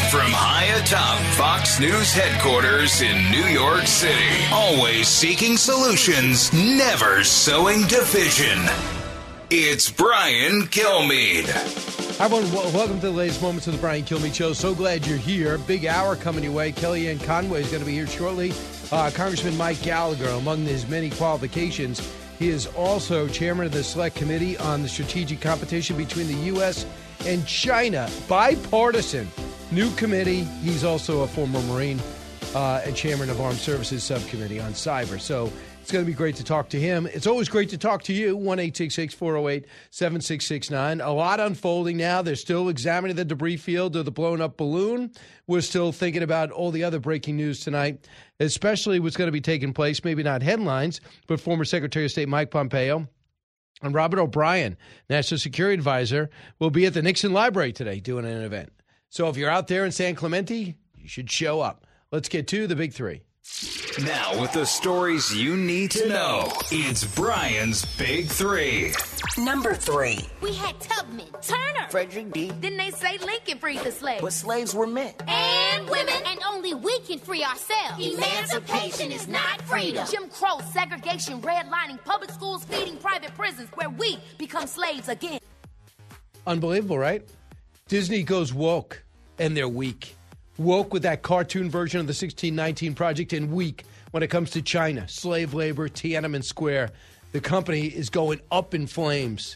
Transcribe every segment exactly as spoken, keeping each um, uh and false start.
From high atop Fox News headquarters in New York City, always seeking solutions, never sowing division. It's Brian Kilmeade. Hi, everyone. Welcome to the latest moments of the Brian Kilmeade Show. So glad you're here. Big hour coming your way. Kellyanne Conway is going to be here shortly. Uh, Congressman Mike Gallagher, among his many qualifications, he is also chairman of the Select Committee on the Strategic Competition between the U S and China. Bipartisan. New committee. He's also a former Marine uh, and chairman of Armed Services Subcommittee on Cyber. So it's going to be great to talk to him. It's always great to talk to you. one eight six six, four oh eight, seven six six nine. A lot unfolding now. They're still examining the debris field of the blown up balloon. We're still thinking about all the other breaking news tonight, especially what's going to be taking place, maybe not headlines, but former Secretary of State Mike Pompeo and Robert O'Brien, National Security Advisor, will be at the Nixon Library today doing an event. So if you're out there in San Clemente, you should show up. Let's get to the big three. Now with the stories you need to know, it's Brian's Big Three. Number three. We had Tubman, Turner, Frederick D. Then they say Lincoln freed the slaves. But slaves were men. And women. And only we can free ourselves. Emancipation is not freedom. Jim Crow, segregation, redlining, public schools, feeding private prisons, where we become slaves again. Unbelievable, right? Disney goes woke, and they're weak. Woke with that cartoon version of the sixteen nineteen Project, and weak when it comes to China, slave labor, Tiananmen Square. The company is going up in flames.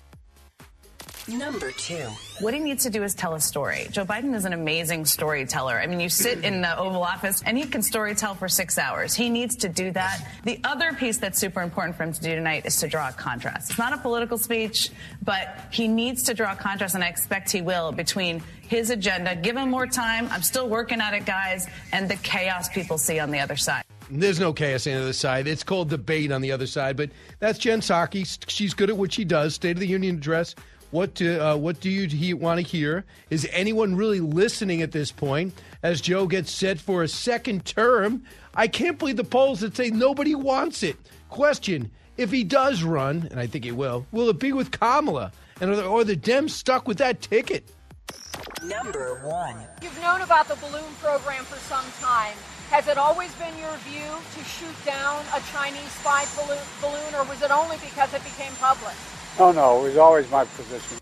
Number two. What he needs to do is tell a story. Joe Biden is an amazing storyteller. I mean, you sit in the Oval Office and he can storytell for six hours. He needs to do that. The other piece that's super important for him to do tonight is to draw a contrast. It's not a political speech, but he needs to draw a contrast, and I expect he will, between his agenda, give him more time, I'm still working at it, guys, and the chaos people see on the other side. There's no chaos on the other side. It's called debate on the other side, but that's Jen Psaki. She's good at what she does. State of the Union address. What do, uh, what do you he, want to hear? Is anyone really listening at this point as Joe gets set for a second term? I can't believe the polls that say nobody wants it. Question, if he does run, and I think he will, will it be with Kamala? And are the, or the Dems stuck with that ticket? Number one. You've known about the balloon program for some time. Has it always been your view to shoot down a Chinese spy balloon, balloon or was it only because it became public? Oh, no, it was always my position.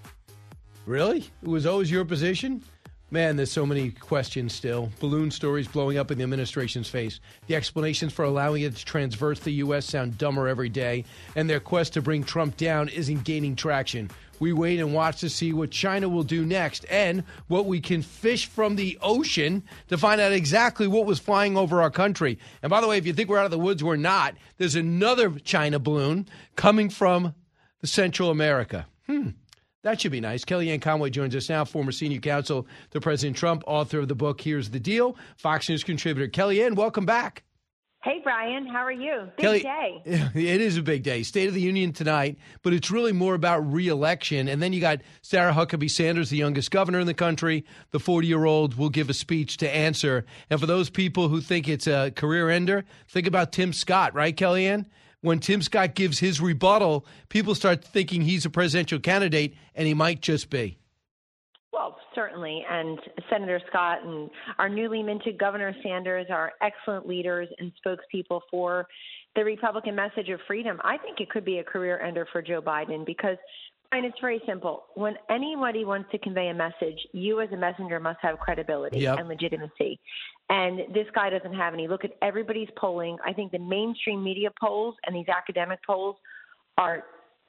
Really? It was always your position? Man, there's so many questions still. Balloon stories blowing up in the administration's face. The explanations for allowing it to transverse the U S sound dumber every day. And their quest to bring Trump down isn't gaining traction. We wait and watch to see what China will do next and what we can fish from the ocean to find out exactly what was flying over our country. And by the way, if you think we're out of the woods, we're not. There's another China balloon coming from the Central America. Hmm. That should be nice. Kellyanne Conway joins us now, former senior counsel to President Trump, author of the book Here's the Deal, Fox News contributor. Kellyanne, welcome back. Hey, Brian. How are you? Big Kelly, day. It is a big day. State of the Union tonight, but it's really more about re-election. And then you got Sarah Huckabee Sanders, the youngest governor in the country. The forty-year-old will give a speech to answer. And for those people who think it's a career ender, think about Tim Scott, right, Kellyanne? When Tim Scott gives his rebuttal, people start thinking he's a presidential candidate, and he might just be. Well, certainly. And Senator Scott and our newly minted Governor Sanders are excellent leaders and spokespeople for the Republican message of freedom. I think it could be a career ender for Joe Biden because, and it's very simple. When anybody wants to convey a message, you as a messenger must have credibility yep. and legitimacy. And this guy doesn't have any. Look at everybody's polling. I think the mainstream media polls and these academic polls are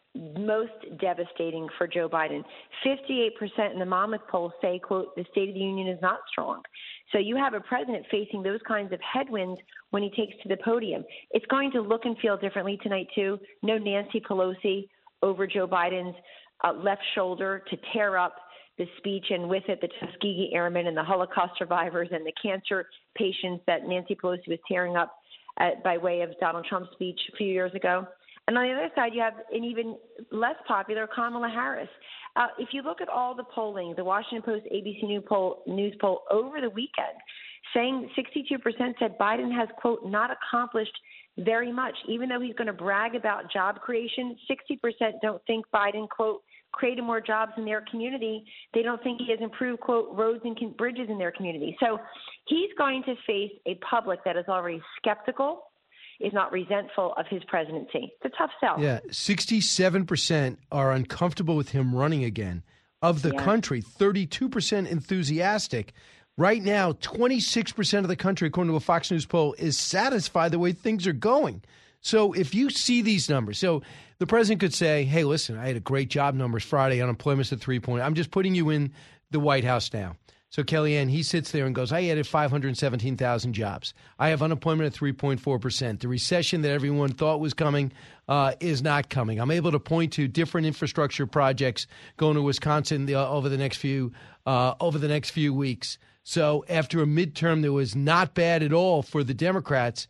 most devastating for Joe Biden. fifty-eight percent in the Monmouth poll say, quote, the State of the Union is not strong. So you have a president facing those kinds of headwinds when he takes to the podium. It's going to look and feel differently tonight, too. No Nancy Pelosi over Joe Biden's uh, left shoulder to tear up the speech, and with it, the Tuskegee Airmen and the Holocaust survivors and the cancer patients that Nancy Pelosi was tearing up at, by way of Donald Trump's speech a few years ago. And on the other side, you have an even less popular Kamala Harris. Uh, if you look at all the polling, the Washington Post, A B C News poll, news poll over the weekend, saying sixty-two percent said Biden has, quote, not accomplished very much. Even though he's going to brag about job creation, sixty percent don't think Biden, quote, created more jobs in their community. They don't think he has improved, quote, roads and con- bridges in their community. So he's going to face a public that is already skeptical, is not resentful of his presidency. It's a tough sell. Yeah, sixty-seven percent are uncomfortable with him running again. Of the yeah. country, thirty-two percent enthusiastic. Right now, twenty-six percent of the country, according to a Fox News poll, is satisfied the way things are going. So if you see these numbers, so the president could say, hey, listen, I had a great job numbers Friday, unemployment's at three point. I'm just putting you in the White House now. So Kellyanne, he sits there and goes, I added five hundred seventeen thousand jobs. I have unemployment at three point four percent. The recession that everyone thought was coming uh, is not coming. I'm able to point to different infrastructure projects going to Wisconsin the, uh, over the next few uh, over the next few weeks. So after a midterm that was not bad at all for the Democrats,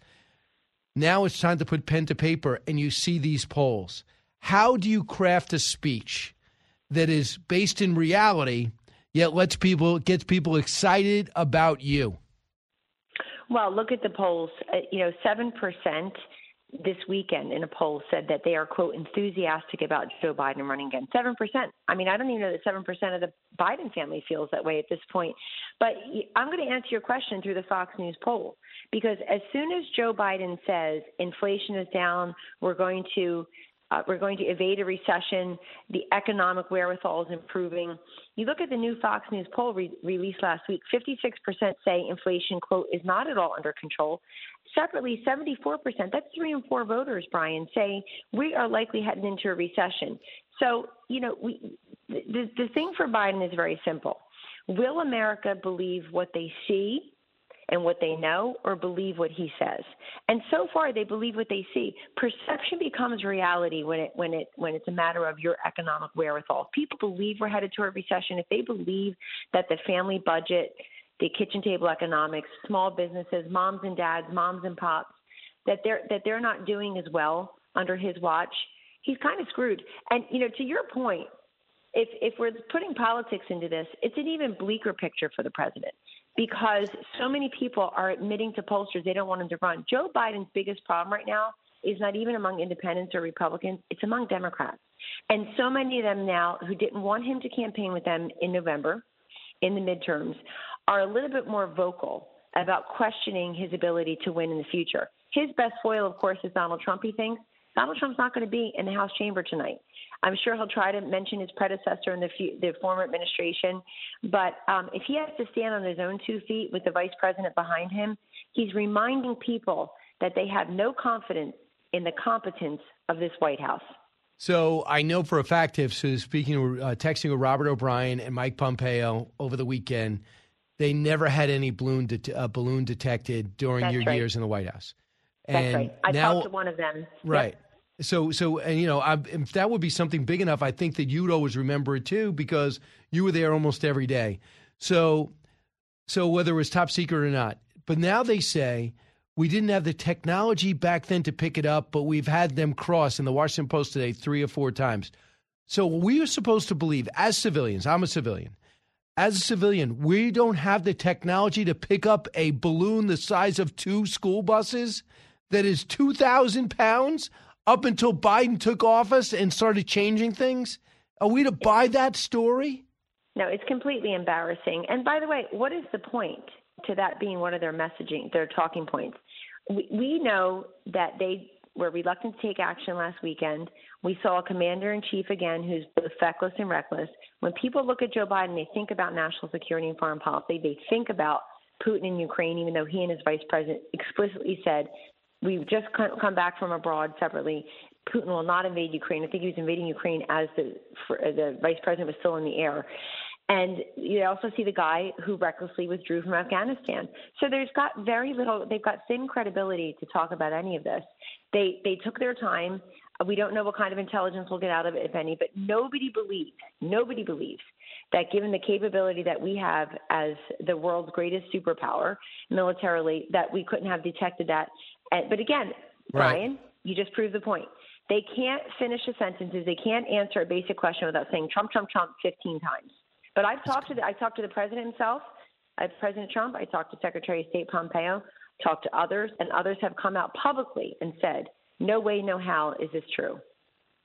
now it's time to put pen to paper, and you see these polls. How do you craft a speech that is based in reality, yet lets people gets people excited about you? Well, look at the polls. Uh, you know, seven percent this weekend in a poll said that they are, quote, enthusiastic about Joe Biden running again. seven percent. I mean, I don't even know that seven percent of the Biden family feels that way at this point. But I'm going to answer your question through the Fox News poll, because as soon as Joe Biden says inflation is down, we're going to Uh, we're going to evade a recession. The economic wherewithal is improving. You look at the new Fox News poll re- released last week, fifty-six percent say inflation, quote, is not at all under control. Separately, seventy-four percent, that's three in four voters, Brian, say we are likely heading into a recession. So, you know, we, the, the thing for Biden is very simple. Will America believe what they see and what they know, or believe what he says? And so far, they believe what they see. Perception becomes reality when it when it when it's a matter of your economic wherewithal. If people believe we're headed to a recession, if they believe that the family budget, the kitchen table economics, small businesses, moms and dads, moms and pops, that they're that they're not doing as well under his watch, he's kind of screwed. And you know, to your point, if if we're putting politics into this, it's an even bleaker picture for the president, because so many people are admitting to pollsters they don't want him to run. Joe Biden's biggest problem right now is not even among independents or Republicans. It's among Democrats. And so many of them now who didn't want him to campaign with them in November, in the midterms, are a little bit more vocal about questioning his ability to win in the future. His best foil, of course, is Donald Trump, he thinks. Donald Trump's not going to be in the House chamber tonight. I'm sure he'll try to mention his predecessor in the, the former administration. But um, if he has to stand on his own two feet with the vice president behind him, he's reminding people that they have no confidence in the competence of this White House. So I know for a fact, if so speaking, uh, texting with Robert O'Brien and Mike Pompeo over the weekend, they never had any balloon, det- uh, balloon detected during That's your right. years in the White House. That's and right. I now, talked to one of them. Right. Yep. So, so, and you know, I, if that would be something big enough, I think that you'd always remember it too, because you were there almost every day. So, so whether it was top secret or not, but now they say we didn't have the technology back then to pick it up, but we've had them cross in the Washington Post today three or four times. So we are supposed to believe, as civilians, I'm a civilian, as a civilian, we don't have the technology to pick up a balloon the size of two school buses that is two thousand pounds up until Biden took office and started changing things? Are we to buy that story? No, it's completely embarrassing. And by the way, what is the point to that being one of their messaging, their talking points? We, we know that they were reluctant to take action last weekend. We saw a commander-in-chief again who's both feckless and reckless. When people look at Joe Biden, they think about national security and foreign policy. They think about Putin in Ukraine, even though he and his vice president explicitly said, we've just come back from abroad separately. Putin will not invade Ukraine. I think he was invading Ukraine as the the vice president was still in the air. And you also see the guy who recklessly withdrew from Afghanistan. So there's got very little, they've got thin credibility to talk about any of this. They they took their time. We don't know what kind of intelligence we'll get out of it, if any, but nobody believes, nobody believes that given the capability that we have as the world's greatest superpower militarily, that we couldn't have detected that. But again, right. Brian, you just proved the point. They can't finish the sentences. They can't answer a basic question without saying Trump, Trump, Trump fifteen times. But I've talked to the, I talked to the president himself, I President Trump. I talked to Secretary of State Pompeo, talked to others, and others have come out publicly and said, no way, no how is this true.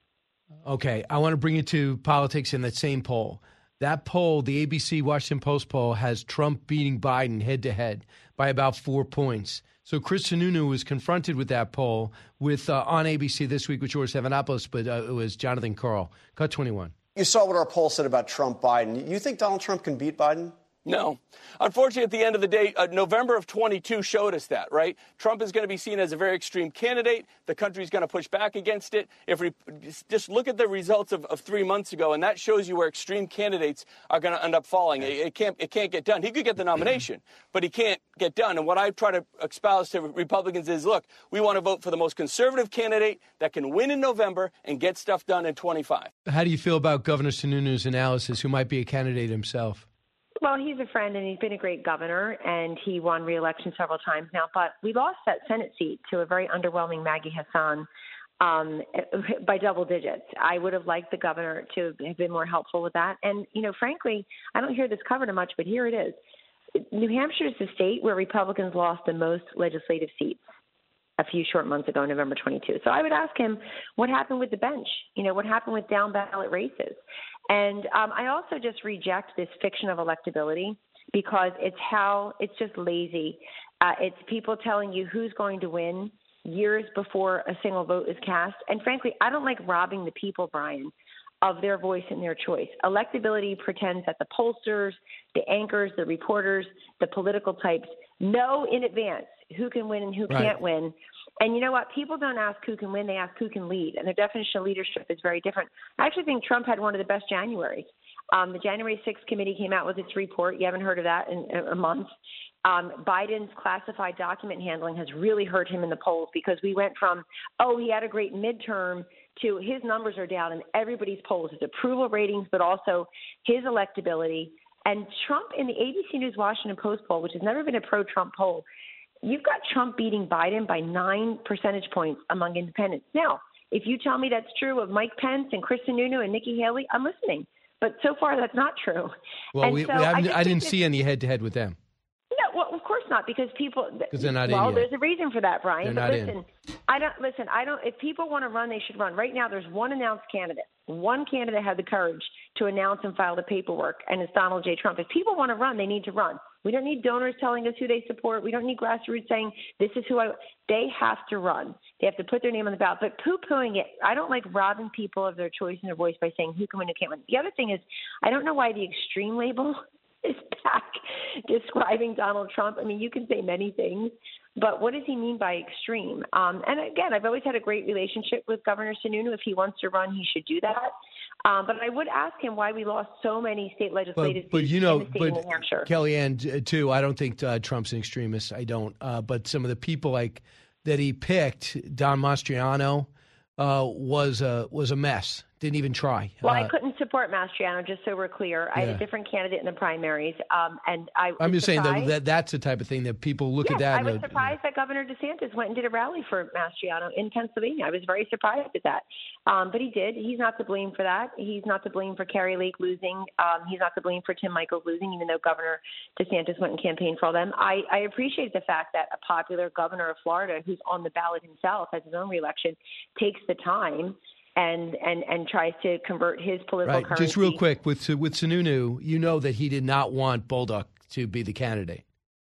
Okay, I want to bring you to politics in that same poll. That poll, the A B C Washington Post poll, has Trump beating Biden head-to-head by about four points. So Chris Sununu was confronted with that poll with uh, on A B C this week with George Stephanopoulos, but uh, it was Jonathan Karl. Cut twenty-one. You saw what our poll said about Trump-Biden. You think Donald Trump can beat Biden? No. Unfortunately, at the end of the day, uh, November of twenty-two showed us that, right? Trump is going to be seen as a very extreme candidate. The country's going to push back against it. If we just look at the results of, of three months ago, and that shows you where extreme candidates are going to end up falling. It, it can't it can't get done. He could get the nomination, but he can't get done. And what I try to espouse to Republicans is, look, we want to vote for the most conservative candidate that can win in November and get stuff done in twenty-five. How do you feel about Governor Sununu's analysis, who might be a candidate himself? Well, he's a friend, and he's been a great governor, and he won re-election several times now. But we lost that Senate seat to a very underwhelming Maggie Hassan um, by double digits. I would have liked the governor to have been more helpful with that. And, you know, frankly, I don't hear this covered much, but here it is. New Hampshire is the state where Republicans lost the most legislative seats a few short months ago, November twenty-second. So I would ask him, what happened with the bench? You know, what happened with down ballot races? And um, I also just reject this fiction of electability because it's how it's just lazy. Uh, it's people telling you who's going to win years before a single vote is cast. And frankly, I don't like robbing the people, Brian, of their voice and their choice. Electability pretends that the pollsters, the anchors, the reporters, the political types know in advance who can win and who right. can't win. And you know what? People don't ask who can win. They ask who can lead. And their definition of leadership is very different. I actually think Trump had one of the best Januaries. Um, the January sixth committee came out with its report. You haven't heard of that in a month. Um, Biden's classified document handling has really hurt him in the polls because we went from, oh, he had a great midterm to his numbers are down in everybody's polls, his approval ratings, but also his electability. And Trump in the A B C News Washington Post poll, which has never been a pro-Trump poll, you've got Trump beating Biden by nine percentage points among independents. Now, if you tell me that's true of Mike Pence and Chris Sununu and Nikki Haley, I'm listening. But so far, that's not true. Well, we, so we haven't, I, I didn't see any head-to-head with them. No, well, of course not, because people. Because they're not well, in. Well, there's a reason for that, Brian. They're but not listen, in. I don't listen. I don't. If people want to run, they should run. Right now, there's one announced candidate. One candidate had the courage to announce and file the paperwork, and it's Donald J. Trump. If people want to run, they need to run. We don't need donors telling us who they support. We don't need grassroots saying this is who I. They have to run. They have to put their name on the ballot. But poo-pooing it, I don't like robbing people of their choice and their voice by saying who can win, who can't win. The other thing is, I don't know why the extreme label is back describing Donald Trump. I mean, you can say many things, but what does he mean by extreme? Um, and again, I've always had a great relationship with Governor Sununu. If he wants to run, he should do that. Um, but I would ask him why we lost so many state legislative but, but seats you know, in the state but of New Hampshire. Kellyanne, too, I don't think uh, Trump's an extremist. I don't. Uh, but some of the people like that he picked, Don Mastriano, uh, was a was a mess. Didn't even try. Well, uh, I couldn't support Mastriano, just so we're clear. I yeah. had a different candidate in the primaries, um, and I I'm was just saying surprised. that, that that's the type of thing that people look yes, at that. I was and, surprised that Governor DeSantis went and did a rally for Mastriano in Pennsylvania. I was very surprised at that. Um, but he did. He's not to blame for that. He's not to blame for Carrie Lake losing. Um, he's not to blame for Tim Michels losing, even though Governor DeSantis went and campaigned for all them. I, I appreciate the fact that a popular governor of Florida who's on the ballot himself, has his own reelection, takes the time and and and tries to convert his political right. currency. Just real quick, with with Sununu, you know that he did not want Bolduc to be the candidate.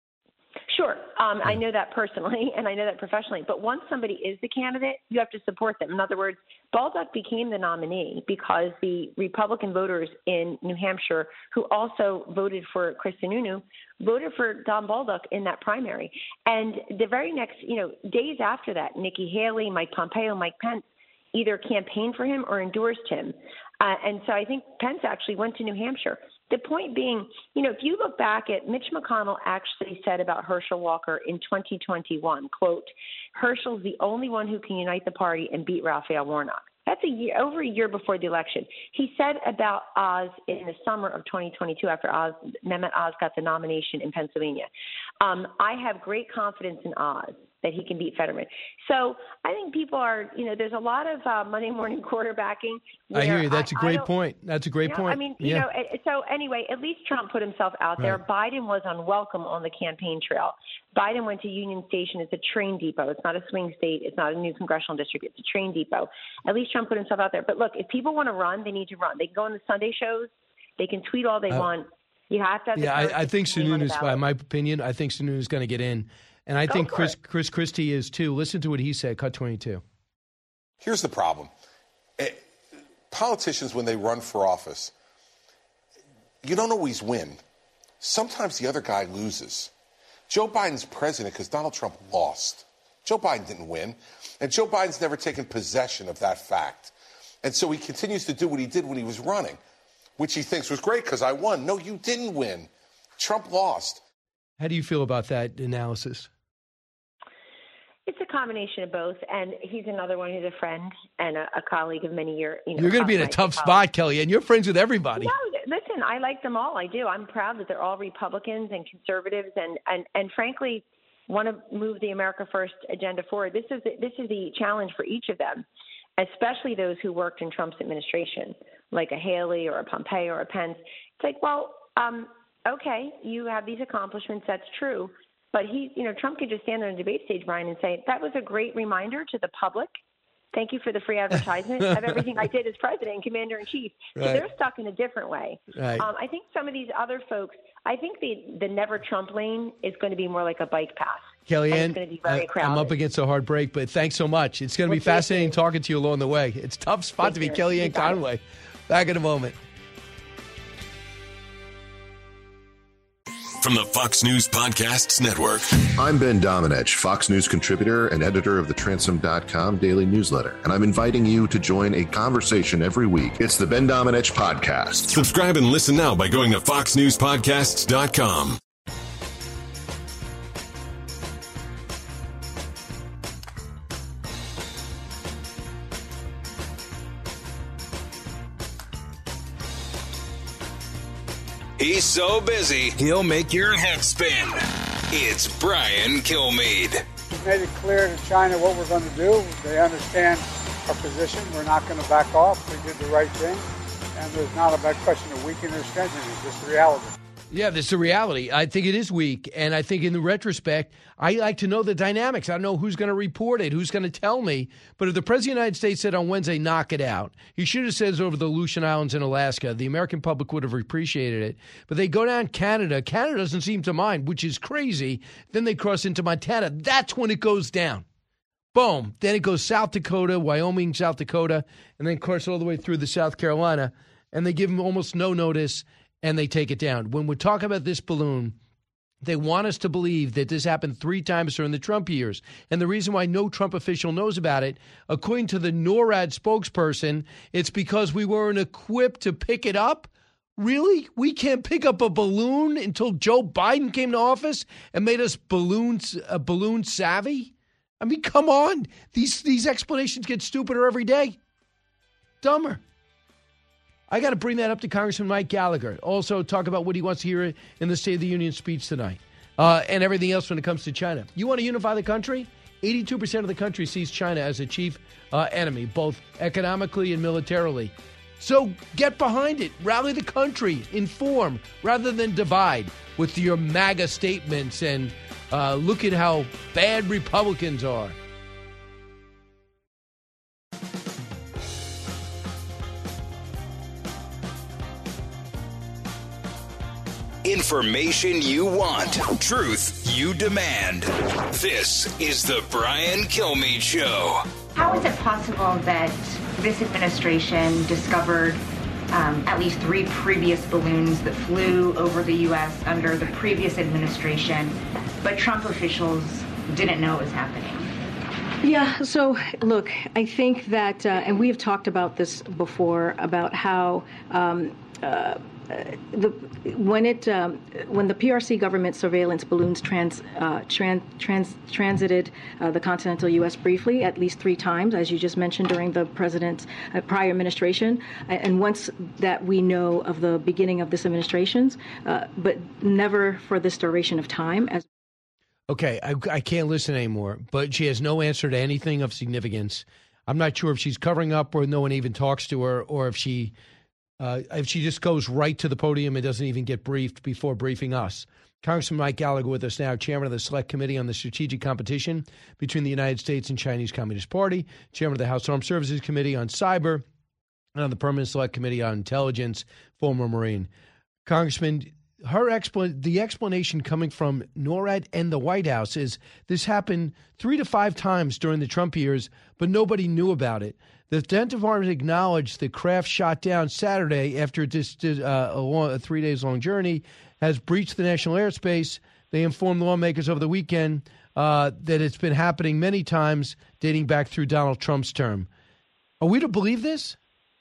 Sure. Um, yeah. I know that personally, and I know that professionally. But once somebody is the candidate, you have to support them. In other words, Bolduc became the nominee because the Republican voters in New Hampshire, who also voted for Chris Sununu, voted for Don Bolduc in that primary. And the very next, you know, days after that, Nikki Haley, Mike Pompeo, Mike Pence either campaigned for him or endorsed him. Uh, and so I think Pence actually went to New Hampshire. The point being, you know, if you look back at Mitch McConnell actually said about Herschel Walker in twenty twenty-one, quote, Herschel's the only one who can unite the party and beat Raphael Warnock. That's a year, over a year before the election. He said about Oz in the summer of twenty twenty-two after Oz, Mehmet Oz got the nomination in Pennsylvania. Um, I have great confidence in Oz. that he can beat Fetterman. So I think people are, you know, there's a lot of uh, Monday morning quarterbacking. I hear you. That's I, a great I point. That's a great you know, point. I mean, yeah. you know, so anyway, at least Trump put himself out there. Right. Biden was unwelcome on the campaign trail. Biden went to Union Station. It's a train depot. It's not a swing state. It's not a new congressional district. It's a train depot. At least Trump put himself out there. But look, if people want to run, they need to run. They can go on the Sunday shows. They can tweet all they uh, want. You have to have the Yeah, I, I think Sununu, by my opinion, I think Sununu is going to get in. And I Go think Chris it. Chris Christie is too. Listen to what he said, cut twenty-two. Here's the problem. Politicians, when they run for office, you don't always win. Sometimes the other guy loses. Joe Biden's president because Donald Trump lost. Joe Biden didn't win. And Joe Biden's never taken possession of that fact. And so he continues to do what he did when he was running, which he thinks was great because I won. No, you didn't win. Trump lost. How do you feel about that analysis? It's a combination of both, and he's another one who's a friend and a, a colleague of many years. You know, You're going to be in a tough spot, Kelly, and you're friends with everybody. No, listen, I like them all. I do. I'm proud that they're all Republicans and conservatives, and and, and frankly, want to move the America First agenda forward. This is the, this is the challenge for each of them, especially those who worked in Trump's administration, like a Haley or a Pompeo or a Pence. It's like, well, um, okay, you have these accomplishments. That's true. But he, you know, Trump could just stand on a debate stage, Brian, and say, that was a great reminder to the public. Thank you for the free advertisement of everything I did as president and commander in chief. So Right. they're stuck in a different way. Right. Um, I think some of these other folks, I think the, the never Trump lane is going to be more like a bike path. Kellyanne, And it's going to be very I- crowded. I'm up against a hard break, but thanks so much. It's going to Well, be thank fascinating you. talking to you along the way. It's a tough spot Take to be care. You Kellyanne got it. Conway. Back in a moment. From the Fox News Podcasts Network. I'm Ben Domenech, Fox News contributor and editor of the Transom dot com daily newsletter, and I'm inviting you to join a conversation every week. It's the Ben Domenech Podcast. Subscribe and listen now by going to fox news podcasts dot com. He's so busy, he'll make your head spin. It's Brian Kilmeade. We made it clear to China what we're going to do. They understand our position. We're not going to back off. We did the right thing. And there's not a bad question of weakening or strengthening. It's just the reality. Yeah, this is the reality. I think it is weak, and I think in the retrospect, I like to know the dynamics. I don't know who's going to report it, who's going to tell me. But if the President of the United States said on Wednesday, knock it out, he should have said it over the Aleutian Islands in Alaska. The American public would have appreciated it. But they go down Canada. Canada doesn't seem to mind, which is crazy. Then they cross into Montana. That's when it goes down. Boom. Then it goes South Dakota, Wyoming, South Dakota, and then, of course, all the way through the South Carolina. And they give them almost no notice, and they take it down. When we talk about this balloon, they want us to believe that this happened three times during the Trump years. And the reason why no Trump official knows about it, according to the NORAD spokesperson, it's because we weren't equipped to pick it up. Really? We can't pick up a balloon until Joe Biden came to office and made us balloons, uh, balloon savvy? I mean, come on. These, these explanations get stupider every day. Dumber. I got to bring that up to Congressman Mike Gallagher. Also, talk about what he wants to hear in the State of the Union speech tonight, uh, and everything else when it comes to China. You want to unify the country? eighty-two percent of the country sees China as a chief uh, enemy, both economically and militarily. So get behind it. Rally the country. Inform rather than divide with your MAGA statements and uh, look at how bad Republicans are. Information you want, truth you demand. This is the Brian Kilmeade Show. How is it possible that this administration discovered um, at least three previous balloons that flew over the U S under the previous administration, but Trump officials didn't know it was happening? Yeah, so look, I think that, uh, and we have talked about this before, about how um, uh, the when it um, when the P R C government surveillance balloons trans, uh, trans, trans transited uh, the continental U S briefly at least three times, as you just mentioned, during the president's uh, prior administration, and once that we know of the beginning of this administration's, uh, but never for this duration of time. As Okay, I, I can't listen anymore, but she has no answer to anything of significance. I'm not sure if she's covering up or no one even talks to her, or if she uh, if she just goes right to the podium and doesn't even get briefed before briefing us. Congressman Mike Gallagher with us now, chairman of the Select Committee on the Strategic Competition between the United States and Chinese Communist Party, chairman of the House Armed Services Committee on Cyber, and on the Permanent Select Committee on Intelligence, former Marine. Congressman, her expl- the explanation coming from NORAD and the White House is this happened three to five times during the Trump years, but nobody knew about it. The Defense Department acknowledged the craft shot down Saturday after it just did uh, a, long, a three days long journey has breached the national airspace. They informed lawmakers over the weekend uh, that it's been happening many times dating back through Donald Trump's term. Are we to believe this?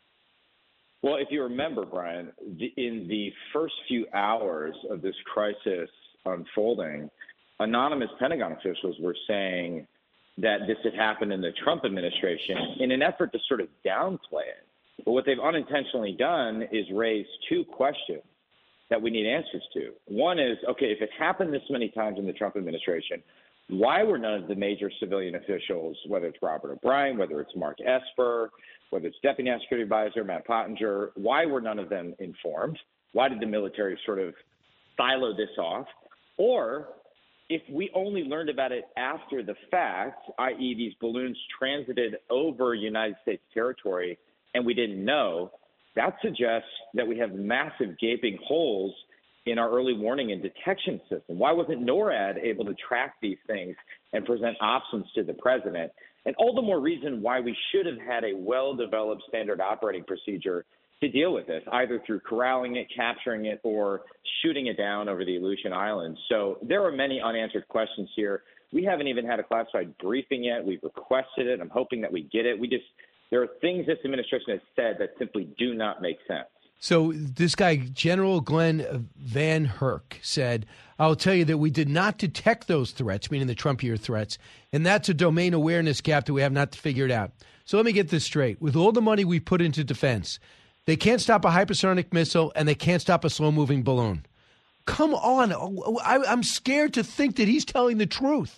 Well, if you remember, Brian, in the first few hours of this crisis unfolding, anonymous Pentagon officials were saying that this had happened in the Trump administration in an effort to sort of downplay it. But what they've unintentionally done is raise two questions that we need answers to. One is, okay, if it happened this many times in the Trump administration, why were none of the major civilian officials, whether it's Robert O'Brien, whether it's Mark Esper, whether it's Deputy National Security Advisor Matt Pottinger, why were none of them informed? Why did the military sort of silo this off? Or if we only learned about it after the fact, that is these balloons transited over United States territory and we didn't know, that suggests that we have massive gaping holes in our early warning and detection system. Why wasn't NORAD able to track these things and present options to the president? And all the more reason why we should have had a well-developed standard operating procedure to deal with this, either through corralling it, capturing it, or shooting it down over the Aleutian Islands. So there are many unanswered questions here. We haven't even had a classified briefing yet. We've requested it. I'm hoping that we get it. We just there are things this administration has said that simply do not make sense. So this guy, General Glenn Van Herk, said, I'll tell you that we did not detect those threats, meaning the Trump year threats, and that's a domain awareness gap that we have not figured out. So let me get this straight. With all the money we put into defense, they can't stop a hypersonic missile and they can't stop a slow-moving balloon. Come on. I, I'm scared to think that he's telling the truth.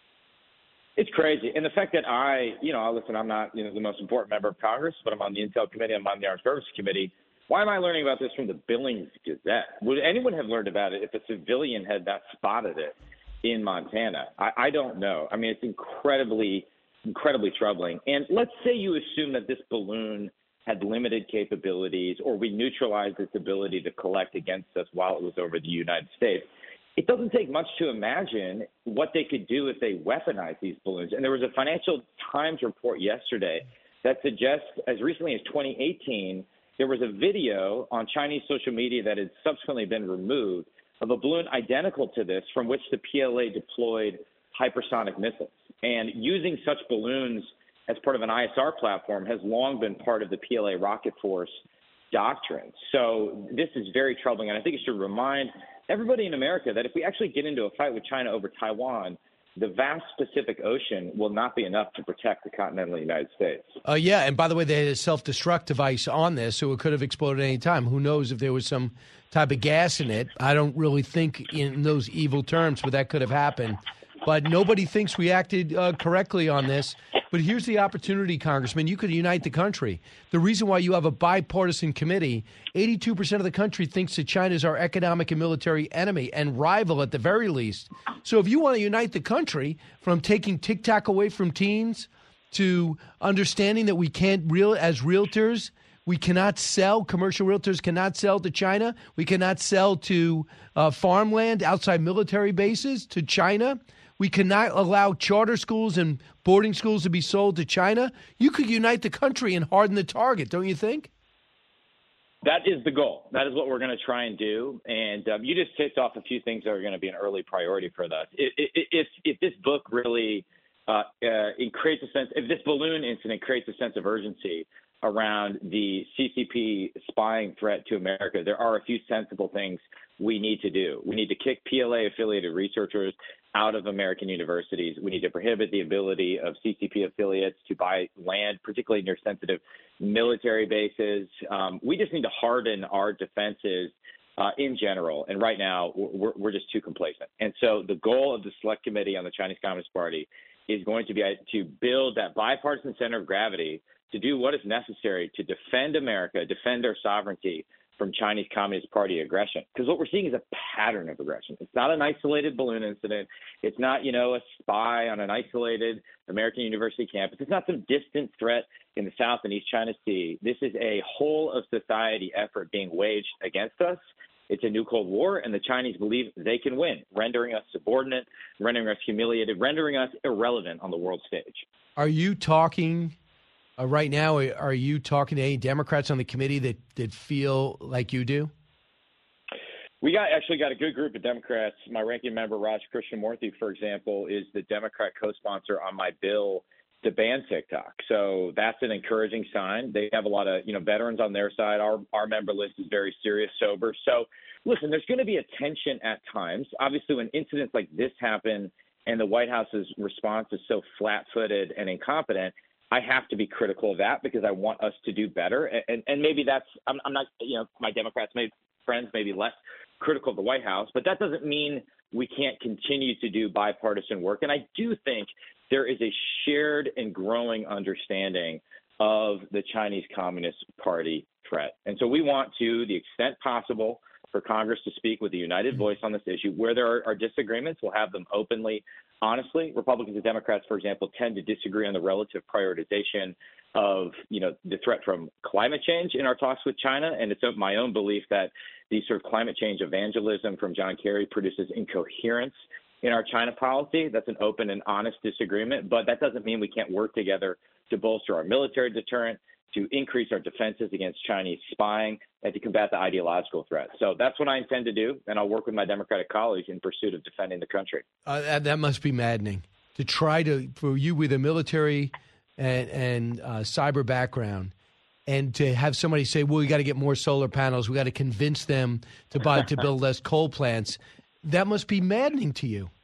It's crazy. And the fact that I, you know, listen, I'm not you know, the most important member of Congress, but I'm on the Intel Committee, I'm on the Armed Services Committee. Why am I learning about this from the Billings Gazette? Would anyone have learned about it if a civilian had not spotted it in Montana? I, I don't know. I mean, it's incredibly, incredibly troubling. And let's say you assume that this balloon had limited capabilities or we neutralized its ability to collect against us while it was over the United States. It doesn't take much to imagine what they could do if they weaponized these balloons. And there was a Financial Times report yesterday that suggests as recently as twenty eighteen, there was a video on Chinese social media that had subsequently been removed of a balloon identical to this from which the P L A deployed hypersonic missiles. And using such balloons as part of an I S R platform has long been part of the P L A rocket force doctrine. So this is very troubling. And I think it should remind everybody in America that if we actually get into a fight with China over Taiwan, the vast Pacific Ocean will not be enough to protect the continental United States. Uh, yeah, and by the way, they had a self-destruct device on this, so it could have exploded at any time. Who knows if there was some type of gas in it? I don't really think in those evil terms, but that could have happened. But nobody thinks we acted uh, correctly on this. But here's the opportunity, Congressman. You could unite the country. The reason why you have a bipartisan committee, eighty-two percent of the country thinks that China is our economic and military enemy and rival at the very least. So if you want to unite the country from taking tic-tac away from teens to understanding that we can't, real as realtors, we cannot sell, commercial realtors cannot sell to China. We cannot sell to uh, farmland outside military bases to China. We cannot allow charter schools and boarding schools to be sold to China. You could unite the country and harden the target, don't you think? That is the goal. That is what we're going to try and do. And um, you just ticked off a few things that are going to be an early priority for us. If, if, if this book really uh, uh, it creates a sense, if this balloon incident creates a sense of urgency around the C C P spying threat to America, there are a few sensible things we need to do. We need to kick P L A-affiliated researchers out of American universities. We need to prohibit the ability of C C P affiliates to buy land, particularly near sensitive military bases. Um, we just need to harden our defenses uh, in general. And right now, we're, we're just too complacent. And so the goal of the Select Committee on the Chinese Communist Party is going to be to build that bipartisan center of gravity to do what is necessary to defend America, defend our sovereignty from Chinese Communist Party aggression. Because what we're seeing is a pattern of aggression. It's not an isolated balloon incident. It's not, you know, a spy on an isolated American university campus. It's not some distant threat in the South and East China Sea. This is a whole of society effort being waged against us. It's a new Cold War, and the Chinese believe they can win, rendering us subordinate, rendering us humiliated, rendering us irrelevant on the world stage. Are you talking uh, right now, are you talking to any Democrats on the committee that, that feel like you do? We got actually got a good group of Democrats. My ranking member, Raj Krishnamurthy, for example, is the Democrat co-sponsor on my bill to ban TikTok. So that's an encouraging sign. They have a lot of, you know, veterans on their side. Our our member list is very serious, sober. So listen, there's going to be a tension at times. Obviously, when incidents like this happen and the White House's response is so flat-footed and incompetent, I have to be critical of that because I want us to do better. And and, and maybe that's I'm, I'm not, you know, my Democrats, may, friends may be less critical of the White House, but that doesn't mean we can't continue to do bipartisan work. And I do think there is a shared and growing understanding of the Chinese Communist Party threat. And so we want to, the extent possible, for Congress to speak with a united voice on this issue. Where there are, are disagreements, we'll have them openly, honestly. Republicans and Democrats, for example, tend to disagree on the relative prioritization of, you know, the threat from climate change in our talks with China. And it's my own belief that the sort of climate change evangelism from John Kerry produces incoherence in our China policy. That's an open and honest disagreement, but that doesn't mean we can't work together to bolster our military deterrent, to increase our defenses against Chinese spying, and to combat the ideological threat. So that's what I intend to do, and I'll work with my Democratic colleagues in pursuit of defending the country. Uh, that, that must be maddening, to try to, for you with a military and, and uh, cyber background, and to have somebody say, well, we got to get more solar panels, we got to convince them to buy to build less coal plants. That must be maddening to you.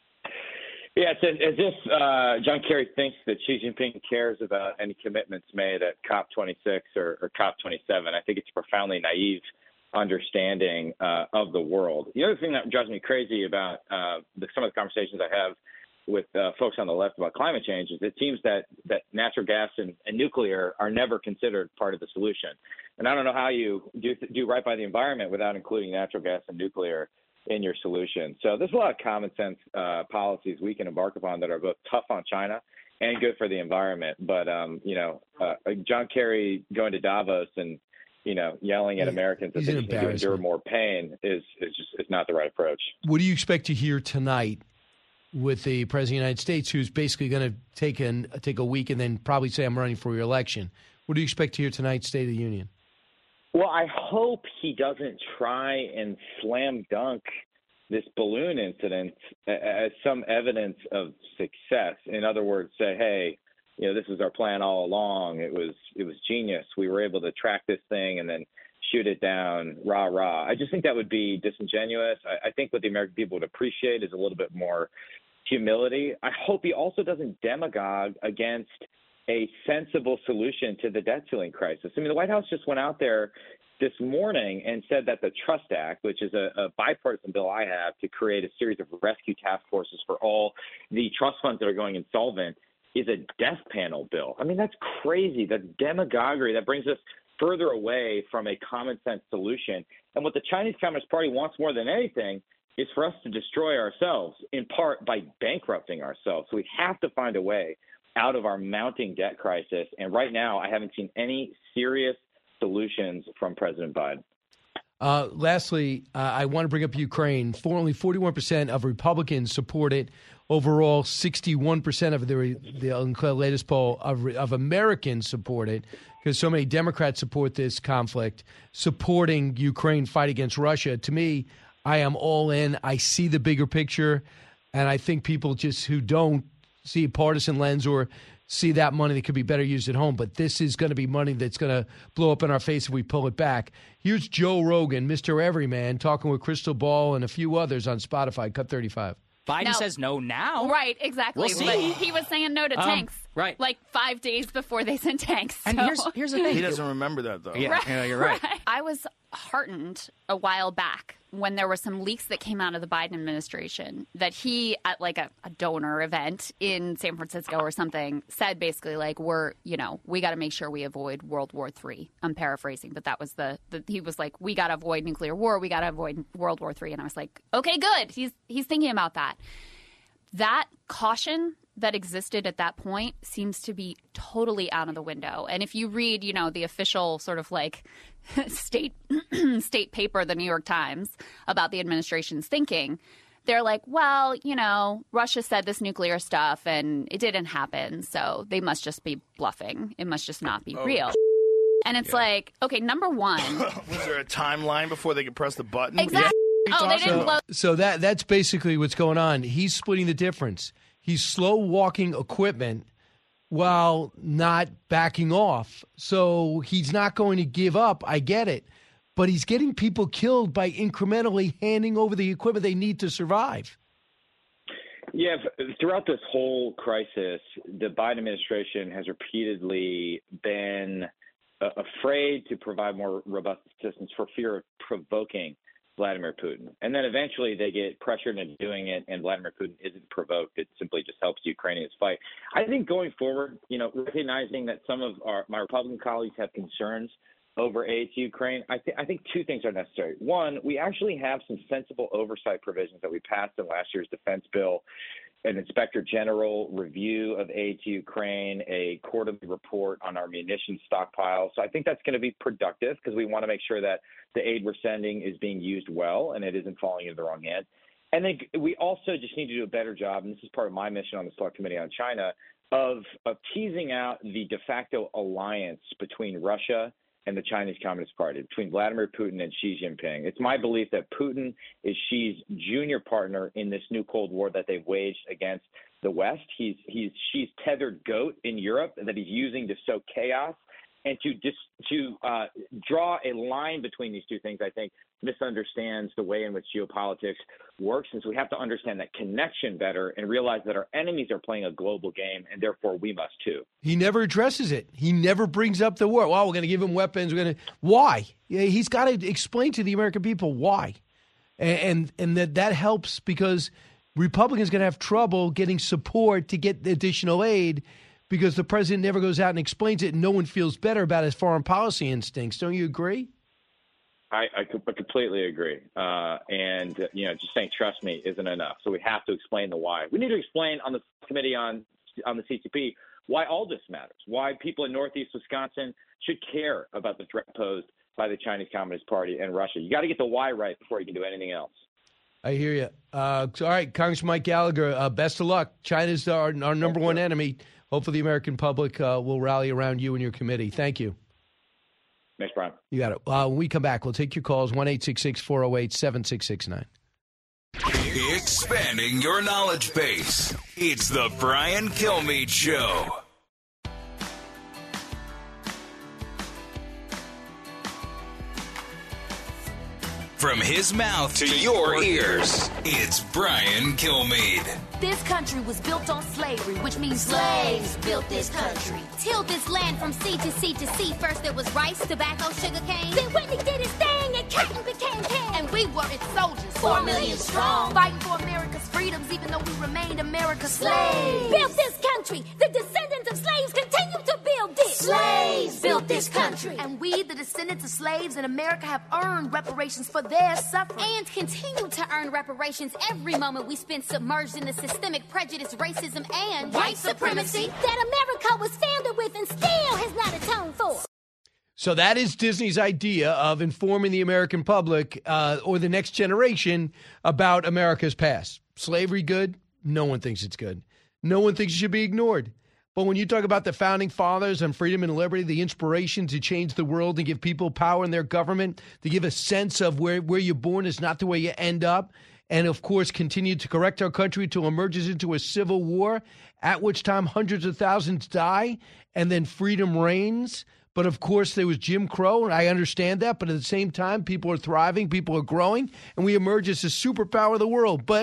Yeah, it's as if uh, John Kerry thinks that Xi Jinping cares about any commitments made at COP twenty-six or, or COP twenty-seven. I think it's a profoundly naive understanding uh, of the world. The other thing that drives me crazy about uh, the, some of the conversations I have with uh, folks on the left about climate change is it seems that, that natural gas and, and nuclear are never considered part of the solution. And I don't know how you do, do right by the environment without including natural gas and nuclear in your solution. So there's a lot of common sense uh, policies we can embark upon that are both tough on China and good for the environment. But, um, you know, uh, John Kerry going to Davos and, you know, yelling at Americans that they need to endure more pain is, is just is not the right approach. What do you expect to hear tonight with the President of the United States, who's basically going to take, an, take a week and then probably say, I'm running for re-election? What do you expect to hear tonight, State of the Union? Well, I hope he doesn't try and slam dunk this balloon incident as some evidence of success. In other words, say, hey, you know, this was our plan all along. It was it was genius. We were able to track this thing and then shoot it down, rah, rah. I just think that would be disingenuous. I, I think what the American people would appreciate is a little bit more humility. I hope he also doesn't demagogue against a sensible solution to the debt ceiling crisis. I mean, the White House just went out there this morning and said that the Trust Act, which is a, a bipartisan bill I have to create a series of rescue task forces for all the trust funds that are going insolvent, is a death panel bill. I mean, that's crazy. That's demagoguery. That brings us further away from a common sense solution. And what the Chinese Communist Party wants more than anything is for us to destroy ourselves, in part by bankrupting ourselves. So we have to find a way out of our mounting debt crisis. And right now, I haven't seen any serious solutions from President Biden. Uh, lastly, uh, I want to bring up Ukraine. For only forty-one percent of Republicans support it. Overall, sixty-one percent of the, the latest poll of, of Americans support it, because so many Democrats support this conflict, supporting Ukraine fight against Russia. To me, I am all in. I see the bigger picture, and I think people just who don't see a partisan lens or see that money that could be better used at home. But this is going to be money that's going to blow up in our face if we pull it back. Here's Joe Rogan, Mister Everyman, talking with Crystal Ball and a few others on Spotify, Cut thirty-five. Biden no. says no now. Right, exactly. We'll see. But he was saying no to um, tanks. Right. Like five days before they sent tanks. And So- here's here's the thing. He doesn't remember that, though. Yeah, Right. yeah, you're right. I was heartened a while back when there were some leaks that came out of the Biden administration that he, at like a, a donor event in San Francisco or something, said basically like, we're, you know, we got to make sure we avoid World War Three. I'm paraphrasing, but that was the, the he was like, we got to avoid nuclear war. We got to avoid World War Three. And I was like, okay, good. He's he's thinking about that. That caution that existed at that point seems to be totally out of the window. And if you read, you know, the official sort of like state state paper, the New York Times, about the administration's thinking, they're like, well, you know, Russia said this nuclear stuff and it didn't happen, so they must just be bluffing. It must just not be Oh, real. And it's yeah. like, okay, number one. Was there a timeline before they could press the button? Exactly. Oh, they didn't blow. So that that's basically what's going on. He's splitting the difference. He's slow walking equipment while not backing off. So he's not going to give up. I get it. But he's getting people killed by incrementally handing over the equipment they need to survive. Yeah, throughout this whole crisis, the Biden administration has repeatedly been uh, afraid to provide more robust assistance for fear of provoking Vladimir Putin. And then eventually they get pressured into doing it, and Vladimir Putin isn't provoked. It simply just helps the Ukrainians fight. I think going forward, you know, recognizing that some of our my Republican colleagues have concerns over aid to Ukraine, I, th- I think two things are necessary. One, we actually have some sensible oversight provisions that we passed in last year's defense bill, an inspector general review of aid to Ukraine, a quarterly report on our munitions stockpile. So I think that's going to be productive because we want to make sure that the aid we're sending is being used well and it isn't falling into the wrong hands. And then we also just need to do a better job, and this is part of my mission on the Select Committee on China, of, of teasing out the de facto alliance between Russia and the Chinese Communist Party, between Vladimir Putin and Xi Jinping. It's my belief that Putin is Xi's junior partner in this new Cold War that they've waged against the West. He's he's Xi's tethered goat in Europe that he's using to sow chaos. And to just to uh, draw a line between these two things, I think, misunderstands the way in which geopolitics works. And so we have to understand that connection better and realize that our enemies are playing a global game, and therefore we must too. He never addresses it. He never brings up the war. Well, we're going to give him weapons. We're going to why? Yeah, he's got to explain to the American people why, and and, and that that helps because Republicans going to have trouble getting support to get additional aid. Because the president never goes out and explains it, and no one feels better about his foreign policy instincts. Don't you agree? I, I completely agree. Uh, and, uh, you know, just saying trust me isn't enough. So we have to explain the why. We need to explain on the committee on on the C C P why all this matters, why people in Northeast Wisconsin should care about the threat posed by the Chinese Communist Party and Russia. You got to get the why right before you can do anything else. I hear you. Uh, all right, Congressman Mike Gallagher, uh, best of luck. China's our, our number one enemy. Hopefully the American public uh, will rally around you and your committee. Thank you. Thanks, Brian. You got it. Uh, when we come back, we'll take your calls, one eight six six, four oh eight, seven six six nine. Expanding your knowledge base. It's the Brian Kilmeade Show. From his mouth to your ears, it's Brian Kilmeade. This country was built on slavery, which means slaves built this country. Tilled this land from sea to sea to sea. First there was rice, tobacco, sugar cane. Then Whitney did his thing and cotton became king. And we were its soldiers, four million strong. Fighting for America's freedoms, even though we remained America's slaves. Built this country. The descendants of slaves continue to build this. Slaves built this country. And we, the descendants of slaves in America, have earned reparations for their suffering. And continue to earn reparations every moment we spend submerged in the systemic prejudice, racism, and white supremacy that America was founded with and still has not atoned for. So that is Disney's idea of informing the American public uh, or the next generation about America's past. Slavery good? No one thinks it's good. No one thinks it should be ignored. But when you talk about the founding fathers and freedom and liberty, the inspiration to change the world and give people power in their government, to give a sense of where, where you're born is not the way you end up, and, of course, continue to correct our country till it emerges into a civil war, at which time hundreds of thousands die, and then freedom reigns. But, of course, there was Jim Crow, and I understand that. But at the same time, people are thriving, people are growing, and we emerge as a superpower of the world. But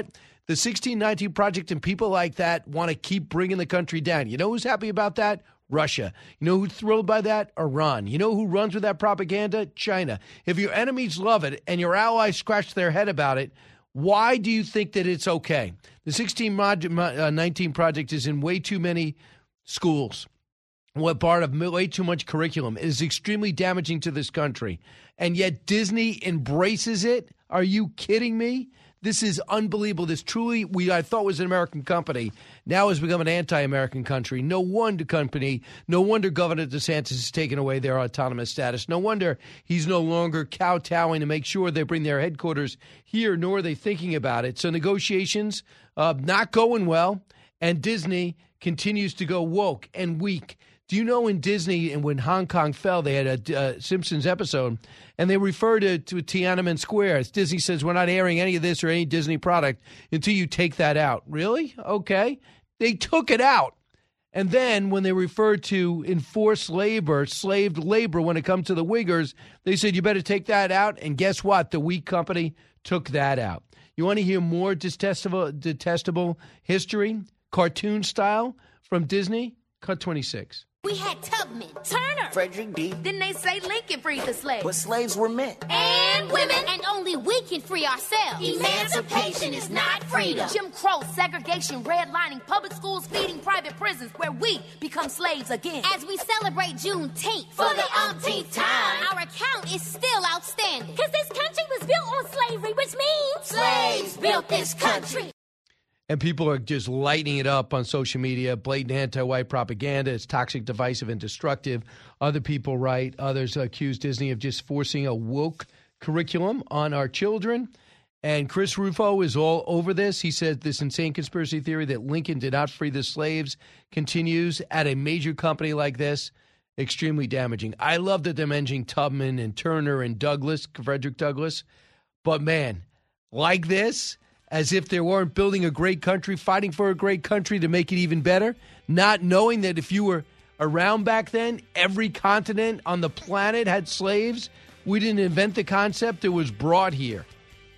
The sixteen nineteen Project and people like that want to keep bringing the country down. You know who's happy about that? Russia. You know who's thrilled by that? Iran. You know who runs with that propaganda? China. If your enemies love it and your allies scratch their head about it, why do you think that it's okay? The sixteen nineteen Project is in way too many schools. What part of way too much curriculum. It is extremely damaging to this country. And yet Disney embraces it? Are you kidding me? This is unbelievable. This truly, we I thought was an American company, now has become an anti-American country. No wonder company, no wonder Governor DeSantis has taken away their autonomous status. No wonder he's no longer kowtowing to make sure they bring their headquarters here, nor are they thinking about it. So negotiations uh, not going well, and Disney continues to go woke and weak. Do you know in Disney, and when Hong Kong fell, they had a uh, Simpsons episode, and they refer to, to Tiananmen Square. Disney says, we're not airing any of this or any Disney product until you take that out. Really? Okay. They took it out. And then when they referred to enforced labor, slaved labor, when it comes to the Uyghurs, they said, you better take that out. And guess what? The weak company took that out. You want to hear more detestable, detestable history, cartoon style from Disney? Cut twenty-six. We had Tubman, Turner, Frederick B. Then they say Lincoln freed the slaves. But slaves were men. And women. And only we can free ourselves. Emancipation is not freedom. Jim Crow, segregation, redlining, public schools, feeding private prisons, where we become slaves again. As we celebrate Juneteenth for the umpteenth time, our account is still outstanding. Because this country was built on slavery, which means slaves built this country. And people are just lighting it up on social media, blatant anti-white propaganda. It's toxic, divisive, and destructive. Other people write, others accuse Disney of just forcing a woke curriculum on our children. And Chris Rufo is all over this. He said this insane conspiracy theory that Lincoln did not free the slaves continues at a major company like this. Extremely damaging. I love that they're mentioning Tubman and Turner and Douglas, Frederick Douglass. But, man, like this, as if they weren't building a great country, fighting for a great country to make it even better, not knowing that if you were around back then, every continent on the planet had slaves. We didn't invent the concept. It was brought here.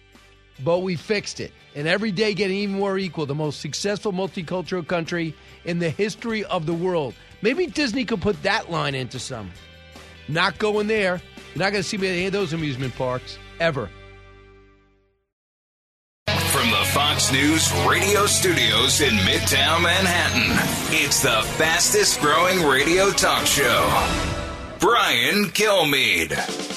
But we fixed it. And every day getting even more equal, the most successful multicultural country in the history of the world. Maybe Disney could put that line into some. Not going there. You're not going to see me at any of those amusement parks, ever. From the Fox News radio studios in Midtown Manhattan, it's the fastest growing radio talk show. Brian Kilmeade.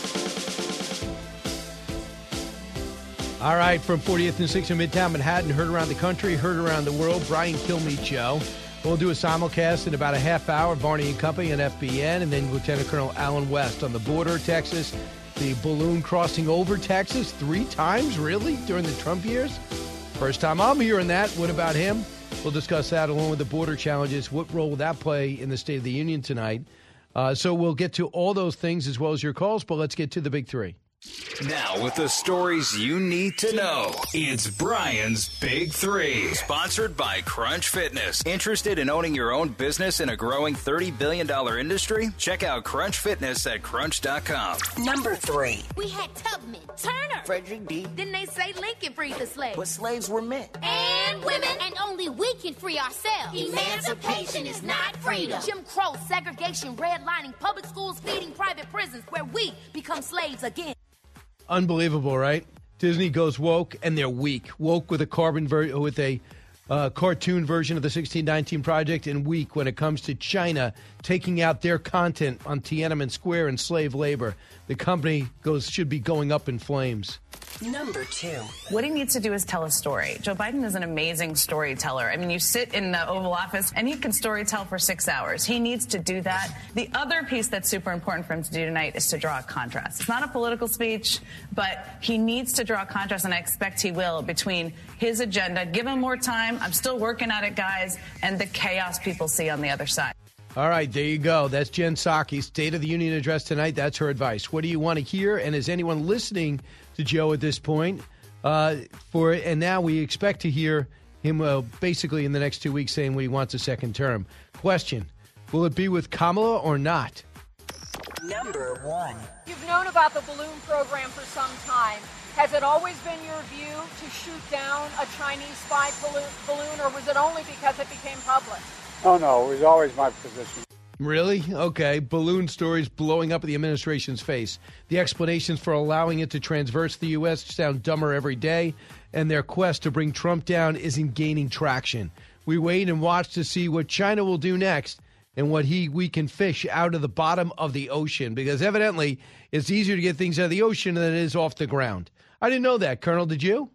All right, from fortieth and sixth in Midtown Manhattan, heard around the country, heard around the world, Brian Kilmeade Show. We'll do a simulcast in about a half hour, Barney and Company on F B N, and then Lieutenant Colonel Alan West on the border, Texas. The balloon crossing over Texas three times, really, during the Trump years? First time I'm hearing that. What about him? We'll discuss that along with the border challenges. What role will that play in the State of the Union tonight? Uh, so we'll get to all those things as well as your calls, but let's get to the big three. Now, with the stories you need to know, it's Brian's Big Three. Sponsored by Crunch Fitness. Interested in owning your own business in a growing thirty billion dollars industry? Check out Crunch Fitness at crunch dot com. Number three. We had Tubman, Turner, Frederick B. Then they say Lincoln freed the slaves. But slaves were men. And women. And only we can free ourselves. Emancipation is not freedom. Jim Crow, segregation, redlining, public schools, feeding private prisons, where we become slaves again. Unbelievable, right? Disney goes woke, and they're weak. Woke with a carbon ver- with a uh, cartoon version of the sixteen nineteen Project, and weak when it comes to China taking out their content on Tiananmen Square and slave labor. The company goes should be going up in flames. Number two. What he needs to do is tell a story. Joe Biden is an amazing storyteller. I mean, you sit in the Oval Office and he can storytell for six hours. He needs to do that. The other piece that's super important for him to do tonight is to draw a contrast. It's not a political speech, but he needs to draw a contrast, and I expect he will, between his agenda, give him more time, I'm still working at it, guys, and the chaos people see on the other side. All right, there you go. That's Jen Psaki, State of the Union address tonight. That's her advice. What do you want to hear? And is anyone listening to Joe at this point? Uh, for and now we expect to hear him uh, basically in the next two weeks saying what he wants a second term. Question, will it be with Kamala or not? Number one. You've known about the balloon program for some time. Has it always been your view to shoot down a Chinese spy balloon, or was it only because it became public? Oh, no, it was always my position. Really? Okay. Balloon stories blowing up in the administration's face. The explanations for allowing it to transverse the U S sound dumber every day, and their quest to bring Trump down isn't gaining traction. We wait and watch to see what China will do next and what he we can fish out of the bottom of the ocean, because evidently it's easier to get things out of the ocean than it is off the ground. I didn't know that, Colonel. Did you?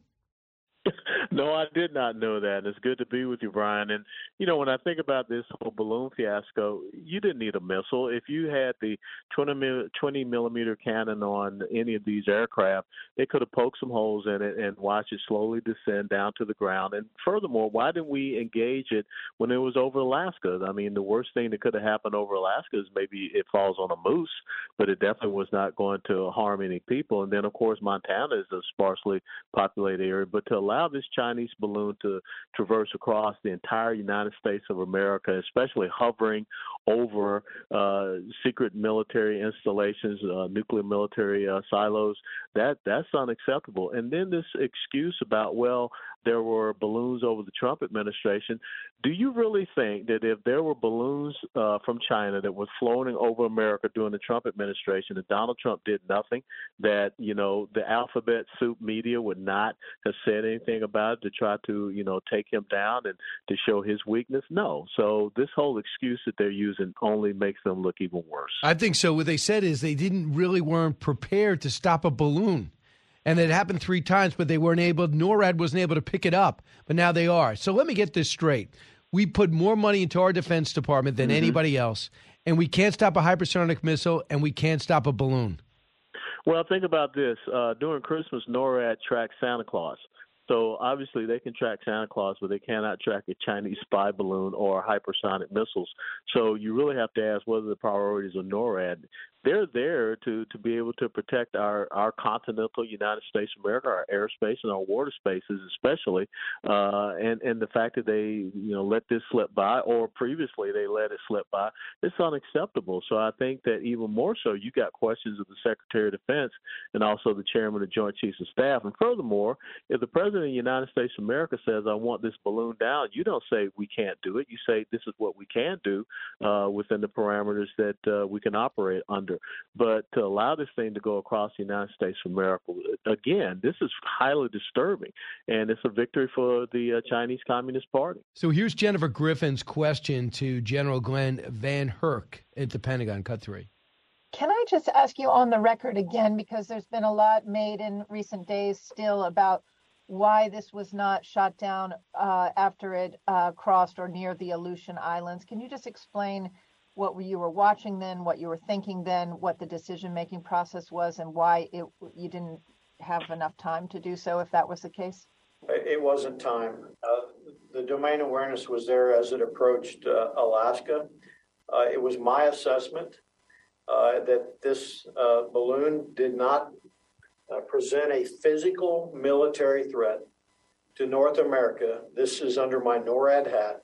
No, I did not know that. It's good to be with you, Brian. And, you know, when I think about this whole balloon fiasco, you didn't need a missile. If you had the twenty millimeter cannon on any of these aircraft, they could have poked some holes in it and watched it slowly descend down to the ground. And furthermore, why didn't we engage it when it was over Alaska? I mean, the worst thing that could have happened over Alaska is maybe it falls on a moose, but it definitely was not going to harm any people. And then, of course, Montana is a sparsely populated area. But to allow this Chinese balloon to traverse across the entire United States of America, especially hovering over uh, secret military installations, uh, nuclear military uh, silos, that that's unacceptable. And then this excuse about, well, there were balloons over the Trump administration. Do you really think that if there were balloons uh, from China that were floating over America during the Trump administration and Donald Trump did nothing, that, you know, the alphabet soup media would not have said anything about it to try to, you know, take him down and to show his weakness? No. So this whole excuse that they're using only makes them look even worse. I think so. What they said is they didn't really weren't prepared to stop a balloon. And it happened three times, but they weren't able, NORAD wasn't able to pick it up. But now they are. So let me get this straight. We put more money into our Defense Department than mm-hmm. anybody else, and we can't stop a hypersonic missile, and we can't stop a balloon. Well, think about this. Uh, during Christmas, NORAD tracks Santa Claus. So obviously they can track Santa Claus, but they cannot track a Chinese spy balloon or hypersonic missiles. So you really have to ask what are the priorities of NORAD. They're there to, to be able to protect our, our continental United States of America, our airspace and our water spaces especially, uh, and, and the fact that they you know let this slip by, or previously they let it slip by, it's unacceptable. So I think that even more so, you got questions of the Secretary of Defense and also the Chairman of the Joint Chiefs of Staff. And furthermore, if the President of the United States of America says, I want this balloon down, you don't say we can't do it. You say this is what we can do uh, within the parameters that uh, we can operate under. But to allow this thing to go across the United States of America, again, this is highly disturbing, and it's a victory for the uh, Chinese Communist Party. So here's Jennifer Griffin's question to General Glenn Van Herk at the Pentagon. Cut three. Can I just ask you on the record again, because there's been a lot made in recent days still about why this was not shot down uh, after it uh, crossed or near the Aleutian Islands. Can you just explain what you were watching then, what you were thinking then, what the decision-making process was, and why it, you didn't have enough time to do so, if that was the case? It wasn't time. Uh, the domain awareness was there as it approached uh, Alaska. Uh, it was my assessment uh, that this uh, balloon did not uh, present a physical military threat to North America. This is under my NORAD hat,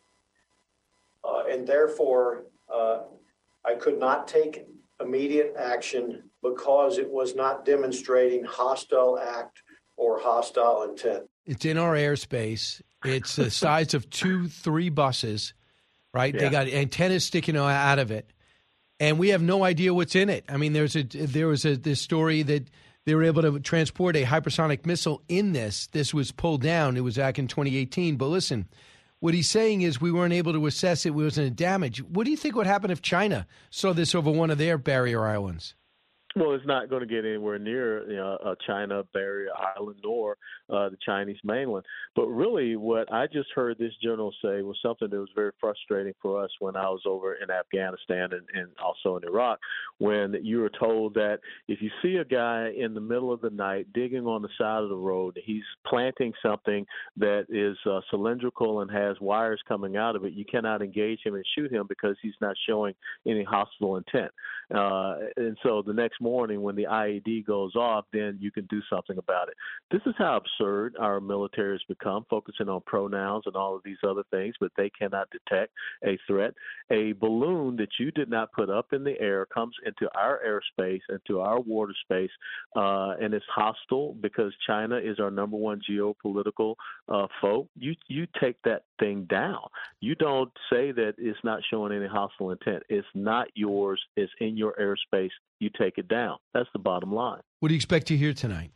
uh, and therefore Uh, I could not take immediate action because it was not demonstrating hostile act or hostile intent. It's in our airspace. It's the size of two, three buses, right? Yeah. They got antennas sticking out of it, and we have no idea what's in it. I mean, there's a there was a this story that they were able to transport a hypersonic missile in this. This was pulled down. It was back in twenty eighteen. But listen, what he's saying is we weren't able to assess it. It wasn't damage. What do you think would happen if China saw this over one of their barrier islands? Well, it's not going to get anywhere near you know, a China barrier island nor uh, the Chinese mainland. But really what I just heard this general say was something that was very frustrating for us when I was over in Afghanistan and, and also in Iraq, when you were told that if you see a guy in the middle of the night digging on the side of the road, he's planting something that is uh, cylindrical and has wires coming out of it, you cannot engage him and shoot him because he's not showing any hostile intent. Uh, and so the next morning when the I E D goes off, then you can do something about it. This is how absurd our military has become, focusing on pronouns and all of these other things, but they cannot detect a threat. A balloon that you did not put up in the air comes into our airspace, into our water space, uh, and it's hostile because China is our number one geopolitical uh, foe. You you take that thing down. You don't say that it's not showing any hostile intent. It's not yours. It's in your airspace. You take it down. That's the bottom line. What do you expect to hear tonight?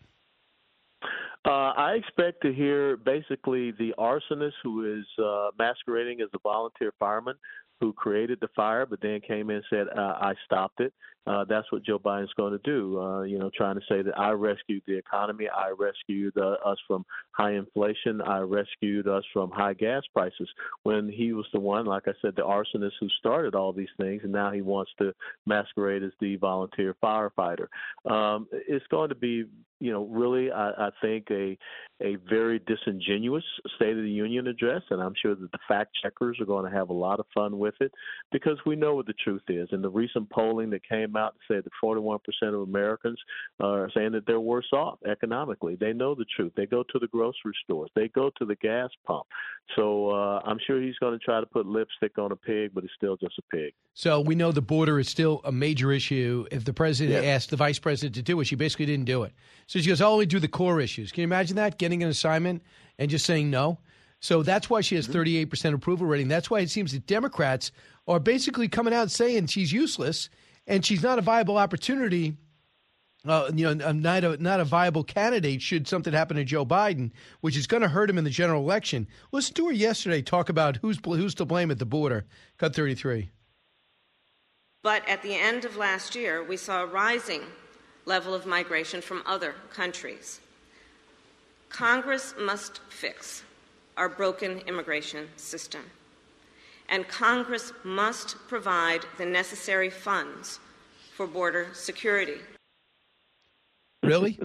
Uh, I expect to hear basically the arsonist who is uh, masquerading as a volunteer fireman who created the fire, but then came in and said, uh, I stopped it. Uh, that's what Joe Biden's going to do, uh, you know, trying to say that I rescued the economy, I rescued uh, us from high inflation, I rescued us from high gas prices, when he was the one, like I said, the arsonist who started all these things, and now he wants to masquerade as the volunteer firefighter. Um, it's going to be, you know, really, I, I think, a a very disingenuous State of the Union address, and I'm sure that the fact checkers are going to have a lot of fun with it because we know what the truth is. And the recent polling that came out said that forty-one percent of Americans are saying that they're worse off economically. They know the truth. They go to the grocery stores. They go to the gas pump. So uh, I'm sure he's going to try to put lipstick on a pig, but it's still just a pig. So we know the border is still a major issue. If the president Yes. asked the vice president to do it, she basically didn't do it. So she goes, I'll only do the core issues. Can you imagine that, getting an assignment and just saying no? So that's why she has thirty-eight percent approval rating. That's why it seems that Democrats are basically coming out saying she's useless and she's not a viable opportunity, uh, you know, not a, not a viable candidate should something happen to Joe Biden, which is going to hurt him in the general election. Listen to her yesterday talk about who's who's to blame at the border. Cut thirty-three. But at the end of last year, we saw a rising level of migration from other countries. Congress must fix our broken immigration system, and Congress must provide the necessary funds for border security. Really?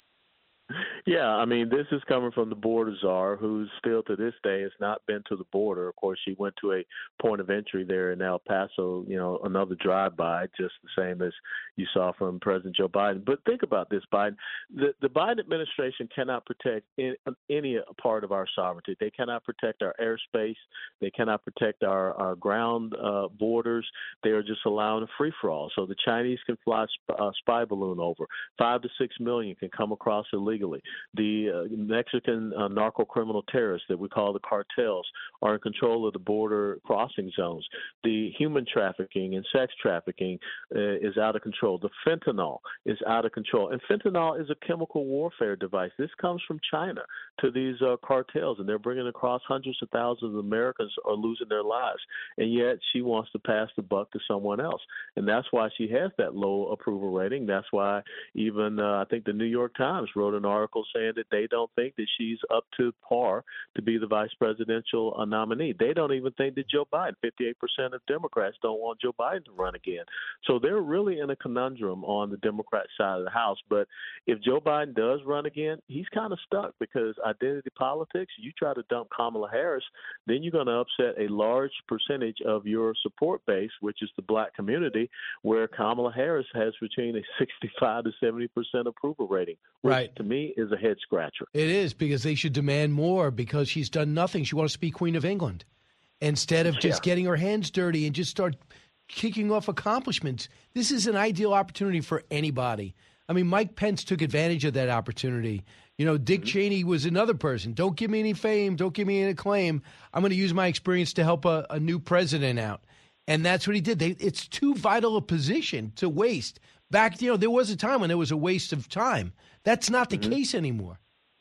Yeah, I mean, this is coming from the border czar, who still to this day has not been to the border. Of course, she went to a point of entry there in El Paso, you know, another drive-by, just the same as you saw from President Joe Biden. But think about this, Biden. The, the Biden administration cannot protect in, any part of our sovereignty. They cannot protect our airspace. They cannot protect our, our ground uh, borders. They are just allowing a free-for-all. So the Chinese can fly a uh, spy balloon over. Five to six million can come across illegally. The uh, Mexican uh, narco-criminal terrorists that we call the cartels are in control of the border crossing zones. The human trafficking and sex trafficking uh, is out of control. The fentanyl is out of control. And fentanyl is a chemical warfare device. This comes from China to these uh, cartels, and they're bringing across hundreds of thousands of Americans are losing their lives. And yet she wants to pass the buck to someone else. And that's why she has that low approval rating. That's why even uh, I think the New York Times wrote an article saying that they don't think that she's up to par to be the vice presidential uh, nominee. They don't even think that Joe Biden, fifty-eight percent of Democrats don't want Joe Biden to run again. So they're really in a conundrum on the Democrat side of the House. But if Joe Biden does run again, he's kind of stuck because identity politics, you try to dump Kamala Harris, then you're going to upset a large percentage of your support base, which is the black community, where Kamala Harris has between a sixty-five to seventy percent approval rating, which Right. to me is a head scratcher. It is, because they should demand more because she's done nothing. She wants to be Queen of England instead of just Yeah. getting her hands dirty and just start kicking off accomplishments. This is an ideal opportunity for anybody. I mean, Mike Pence took advantage of that opportunity. You know, Dick Cheney was another person. Don't give me any fame. Don't give me any acclaim. I'm going to use my experience to help a, a new president out. And that's what he did. They, it's too vital a position to waste. Back, you know, there was a time when it was a waste of time. That's not the Mhm. case anymore.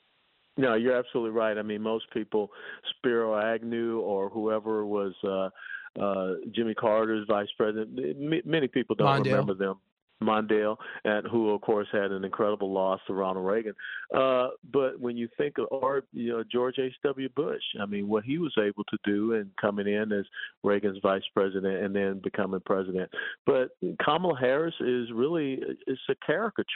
No, you're absolutely right. I mean, most people, Spiro Agnew or whoever was uh, uh, Jimmy Carter's vice president, m- many people don't Mondale. remember them. Mondale, and who of course had an incredible loss to Ronald Reagan. Uh, but when you think of, or you know, George H W. Bush, I mean, what he was able to do and coming in as Reagan's vice president and then becoming president. But Kamala Harris is really it's a caricature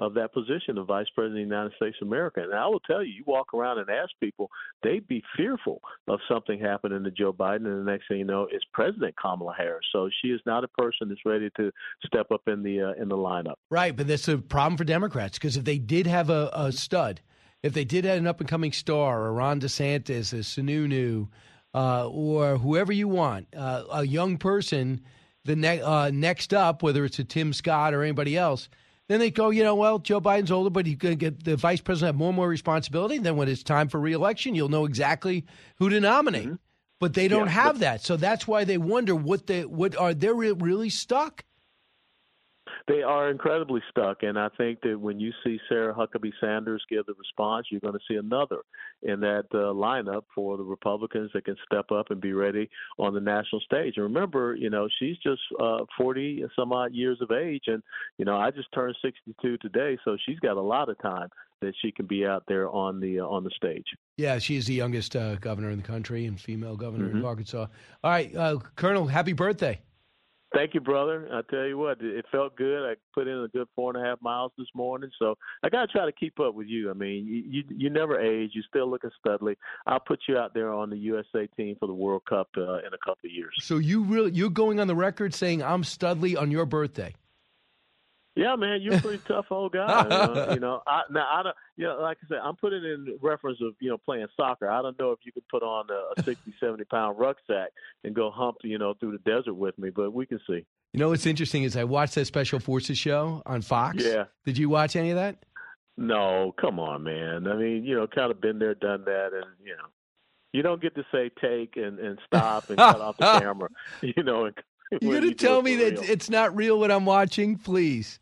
of that position of Vice President of the United States of America. And I will tell you, you walk around and ask people, they'd be fearful of something happening to Joe Biden, and the next thing you know, it's President Kamala Harris. So she is not a person that's ready to step up in the uh, in the lineup. Right, but that's a problem for Democrats, because if they did have a, a stud, if they did have an up-and-coming star, a Ron DeSantis, a Sununu, uh, or whoever you want, uh, a young person, the ne- uh, next up, whether it's a Tim Scott or anybody else, then they go, you know, well, Joe Biden's older, but he's going to get the vice president have more and more responsibility. Then when it's time for re-election, you'll know exactly who to nominate. Mm-hmm. But they don't yeah, have but- that, so that's why they wonder what they what are they really stuck. They are incredibly stuck, and I think that when you see Sarah Huckabee Sanders give the response, you're going to see another in that uh, lineup for the Republicans that can step up and be ready on the national stage. And remember, you know, she's just uh, forty some odd years of age, and you know, I just turned sixty-two today, so she's got a lot of time that she can be out there on the uh, on the stage. Yeah, she's the youngest uh, governor in the country and female governor mm-hmm. in Arkansas. All right, uh, Colonel, happy birthday. Thank you, brother. I tell you what, it felt good. I put in a good four and a half miles this morning, so I got to try to keep up with you. I mean, you, you you never age. You're still looking studly. I'll put you out there on the U S A team for the World Cup uh, in a couple of years. So you really you're going on the record saying I'm studly on your birthday? Yeah, man, you're a pretty tough old guy. uh, you know, I, now I don't. You know, like I said, I'm putting in reference of you know playing soccer. I don't know if you could put on a, a sixty, seventy pound rucksack and go hump, you know, through the desert with me, but we can see. You know what's interesting is I watched that Special Forces show on Fox. Yeah. Did you watch any of that? No, come on, man. I mean, you know, kind of been there, done that, and you know, you don't get to say take and, and stop and cut off the camera. You know. And, You're going to tell me that it's not real what I'm watching? Please.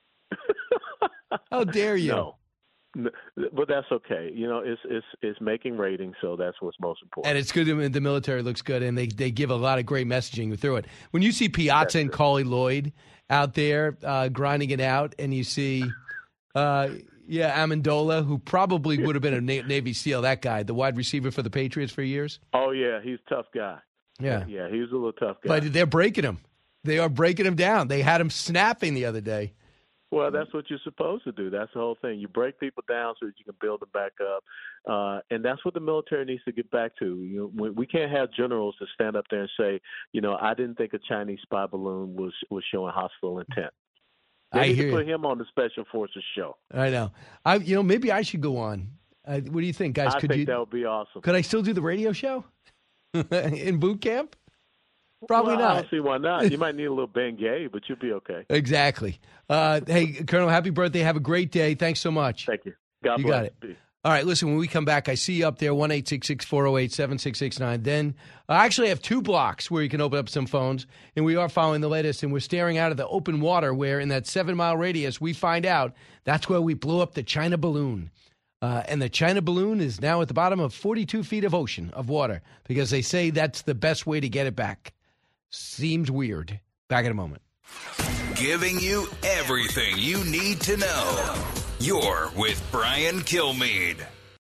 How dare you? No. no. But that's okay. You know, it's it's it's making ratings, so that's what's most important. And it's good. The military looks good, and they, they give a lot of great messaging through it. When you see Piazza and Cauley Lloyd out there uh, grinding it out, and you see, uh, yeah, Amendola, who probably would have been a Na- Navy SEAL, that guy, the wide receiver for the Patriots for years. Oh, yeah, he's a tough guy. Yeah. Yeah, he was a little tough guy. But they're breaking him. They are breaking him down. They had him snapping the other day. Well, that's what you're supposed to do. That's the whole thing. You break people down so that you can build them back up. Uh, and that's what the military needs to get back to. You know, we can't have generals to stand up there and say, you know, I didn't think a Chinese spy balloon was, was showing hostile intent. They I need hear to put you. him on the Special Forces show. I know. I, you know, maybe I should go on. Uh, what do you think, guys? I could think you, that would be awesome. Could I still do the radio show in boot camp? Probably well, not. I don't see why not. You might need a little Bengay, but you'll be okay. Exactly. Uh, hey, Colonel, happy birthday. Have a great day. Thanks so much. Thank you. God you bless. got it. Peace. All right, listen, when we come back, I see you up there, one eight six six, four oh eight, seven six six nine. Then I actually have two blocks where you can open up some phones, and we are following the latest, and we're staring out of the open water where in that seven-mile radius we find out that's where we blew up the China balloon. Uh, and the China balloon is now at the bottom of forty-two feet of ocean, of water, because they say that's the best way to get it back. Seems weird. Back in a moment. Giving you everything you need to know. You're with Brian Kilmeade.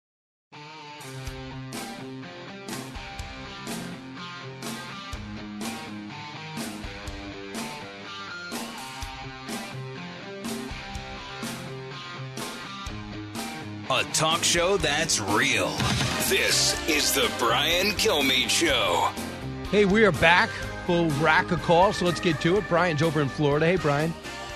A talk show that's real. This is the Brian Kilmeade Show. Hey, we are back. Full rack of calls, so let's get to it. Brian's over in Florida. Hey, Brian.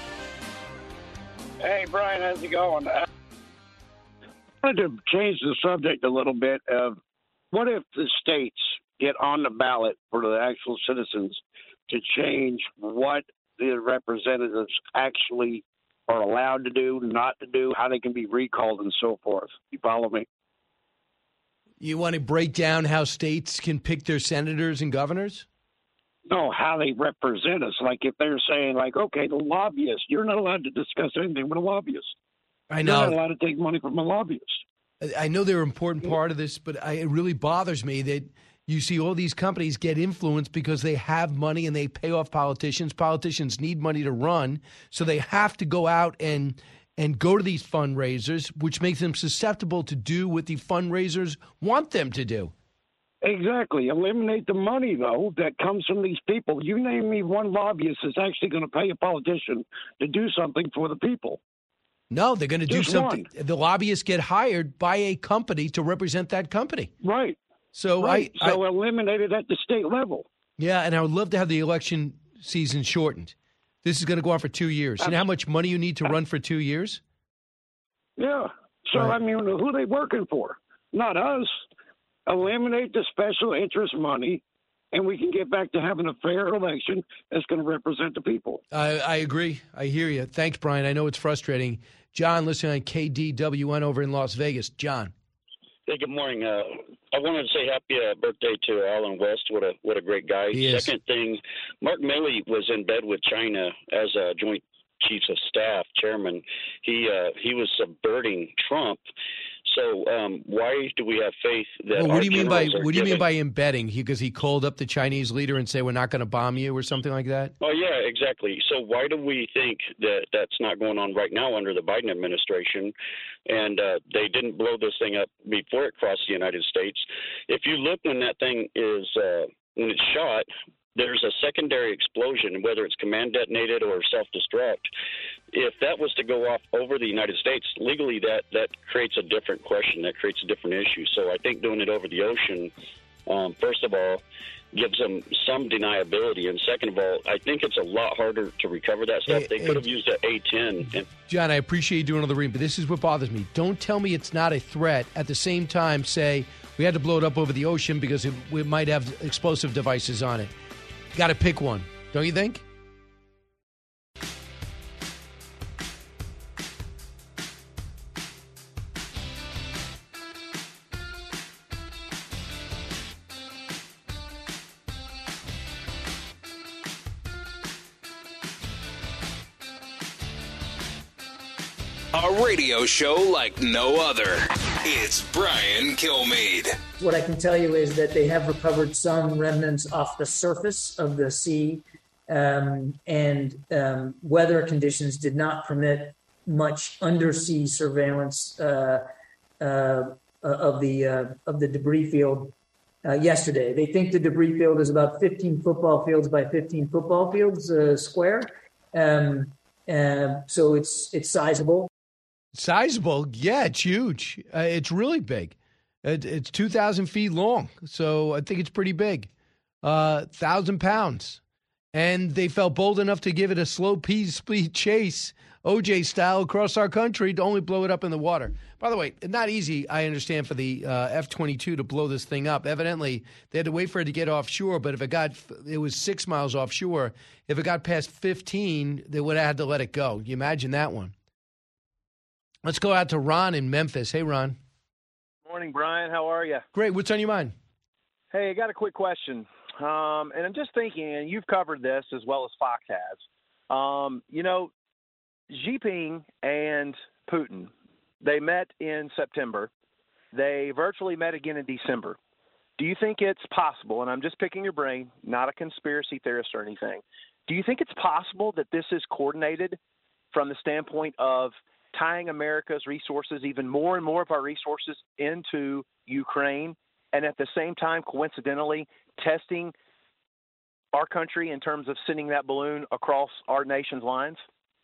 Hey, Brian, how's it going? I wanted to change the subject a little bit. Of what if the states get on the ballot for the actual citizens to change what the representatives actually are allowed to do, not to do, how they can be recalled, and so forth? You follow me? You want to break down how states can pick their senators and governors? No, how they represent us. Like if they're saying, like, okay, the lobbyist, you're not allowed to discuss anything with a lobbyist. I know. You're not allowed to take money from a lobbyist. I know they're an important part of this, but I, it really bothers me that you see all these companies get influenced because they have money and they pay off politicians. Politicians need money to run, so they have to go out and and go to these fundraisers, which makes them susceptible to do what the fundraisers want them to do. Exactly. Eliminate the money, though, that comes from these people. You name me one lobbyist that's actually going to pay a politician to do something for the people. No, they're going to do Just something. one. The lobbyists get hired by a company to represent that company. Right. So right. I, so I eliminate it at the state level. yeah, and I would love to have the election season shortened. This is going to go on for two years. You know how much money you need to run for two years? Yeah. So, Right. I mean, who are they working for? Not us. Eliminate the special interest money, and we can get back to having a fair election that's going to represent the people. I, I agree. I hear you. Thanks, Brian. I know it's frustrating. John, listening on K D W N over in Las Vegas. John. Hey, good morning. Uh, I wanted to say happy uh, birthday to Alan West. What a what a great guy. He is. Second thing, Mark Milley was in bed with China as a Joint Chiefs of Staff chairman. He uh, he was subverting Trump. So um, why do we have faith that? Well, what our do you mean by generals are what do you mean giving- by embedding? Because he called up the Chinese leader and say we're not going to bomb you or something like that. Oh yeah, exactly. So why do we think that that's not going on right now under the Biden administration? And uh, they didn't blow this thing up before it crossed the United States. If you look when that thing is uh, when it's shot, there's a secondary explosion, whether it's command detonated or self-destruct. If that was to go off over the United States, legally that, that creates a different question. That creates a different issue. So I think doing it over the ocean, um, first of all, gives them some deniability. And second of all, I think it's a lot harder to recover that stuff. Hey, they hey, could have used an A ten. And John, I appreciate you doing all the reading, but this is what bothers me. Don't tell me it's not a threat. At the same time, say we had to blow it up over the ocean because it, we might have explosive devices on it. Got to pick one, don't you think? A radio show like no other. It's Brian Kilmeade. What I can tell you is that they have recovered some remnants off the surface of the sea, um, and um, weather conditions did not permit much undersea surveillance uh, uh, of the uh, of the debris field uh, yesterday. They think the debris field is about fifteen football fields by fifteen football fields uh, square, um, uh, so it's it's sizable. Sizable, yeah, it's huge. Uh, it's really big. It, it's two thousand feet long, so I think it's pretty big. Uh, one thousand pounds. And they felt bold enough to give it a slow speed chase, O J style, across our country to only blow it up in the water. By the way, not easy, I understand, for the uh, F twenty-two to blow this thing up. Evidently, they had to wait for it to get offshore, but if it got, it was six miles offshore. If it got past fifteen, they would have had to let it go. You imagine that one. Let's go out to Ron in Memphis. Hey, Ron. Morning, Brian. How are you? Great. What's on your mind? Hey, I got a quick question. Um, and I'm just thinking, and you've covered this as well as Fox has. Um, you know, Xi Jinping and Putin, they met in September. They virtually met again in December. Do you think it's possible, and I'm just picking your brain, not a conspiracy theorist or anything, do you think it's possible that this is coordinated from the standpoint of tying America's resources, even more and more of our resources, into Ukraine, and at the same time, coincidentally, testing our country in terms of sending that balloon across our nation's lines?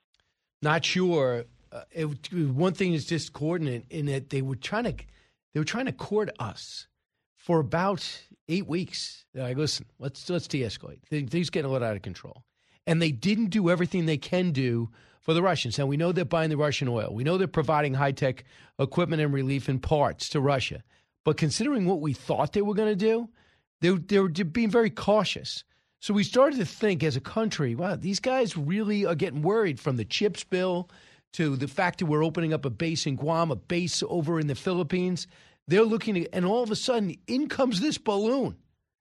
Not sure. Uh, it, one thing is just coordinate in that they were trying to they were trying to court us for about eight weeks. They're like, listen, let's let's de-escalate. Things getting a little out of control, and they didn't do everything they can do for the Russians. Now, we know they're buying the Russian oil. We know they're providing high-tech equipment and relief and parts to Russia. But considering what we thought they were going to do, they, they were being very cautious. So we started to think as a country, wow, these guys really are getting worried, from the CHIPS bill to the fact that we're opening up a base in Guam, a base over in the Philippines. They're looking at, and all of a sudden, in comes this balloon.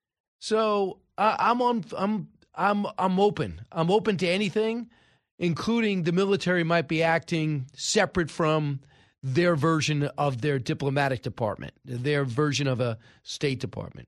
So uh, I'm on. I'm I'm I'm open. I'm open to anything, including the military might be acting separate from their version of their diplomatic department, their version of a State Department.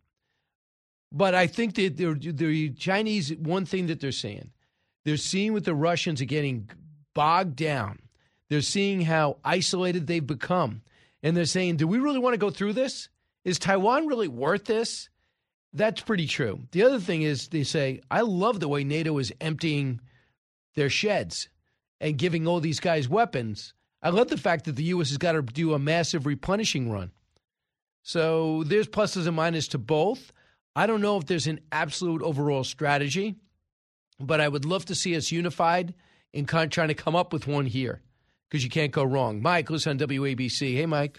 But I think that the Chinese, one thing that they're saying, they're seeing what the Russians are getting bogged down. They're seeing how isolated they've become. And they're saying, do we really want to go through this? Is Taiwan really worth this? That's pretty true. The other thing is they say, I love the way NATO is emptying their sheds and giving all these guys weapons. I love the fact that the U S has got to do a massive replenishing run. So there's pluses and minuses to both. I don't know if there's an absolute overall strategy, but I would love to see us unified in kind of trying to come up with one here, because you can't go wrong. Mike, listen on W A B C. Hey, Mike.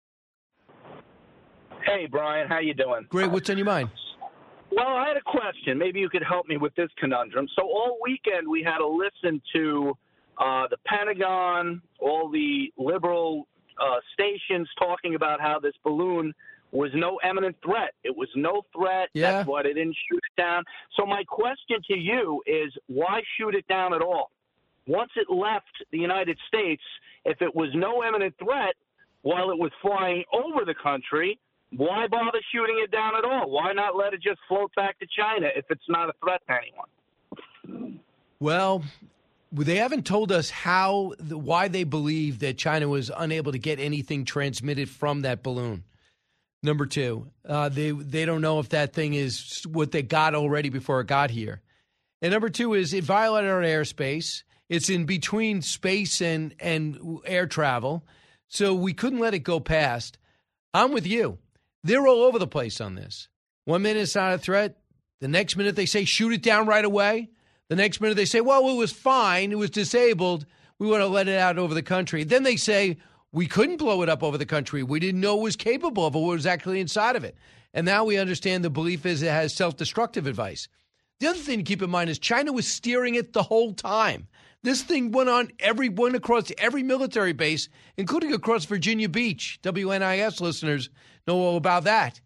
Hey, Brian. How you doing? Great. What's on your mind? Well, I had a question. Maybe you could help me with this conundrum. So all weekend we had to listen to uh, the Pentagon, all the liberal uh, stations talking about how this balloon was no imminent threat. It was no threat. Yeah. That's why they didn't shoot it down. So my question to you is, why shoot it down at all? Once it left the United States, if it was no imminent threat while it was flying over the country, why bother shooting it down at all? Why not let it just float back to China if it's not a threat to anyone? Well, they haven't told us how, why they believe that China was unable to get anything transmitted from that balloon. Number two, uh, they they don't know if that thing is what they got already before it got here. And number two is it violated our airspace. It's in between space and, and air travel, so we couldn't let it go past. I'm with you. They're all over the place on this. One minute it's not a threat. The next minute they say shoot it down right away. The next minute they say, well, it was fine. It was disabled. We want to let it out over the country. Then they say, we couldn't blow it up over the country. We didn't know it was capable of it, what was actually inside of it. And now we understand the belief is it has self-destructive advice. The other thing to keep in mind is China was steering it the whole time. This thing went on every went across every military base, including across Virginia Beach. W N I S listeners know all about that.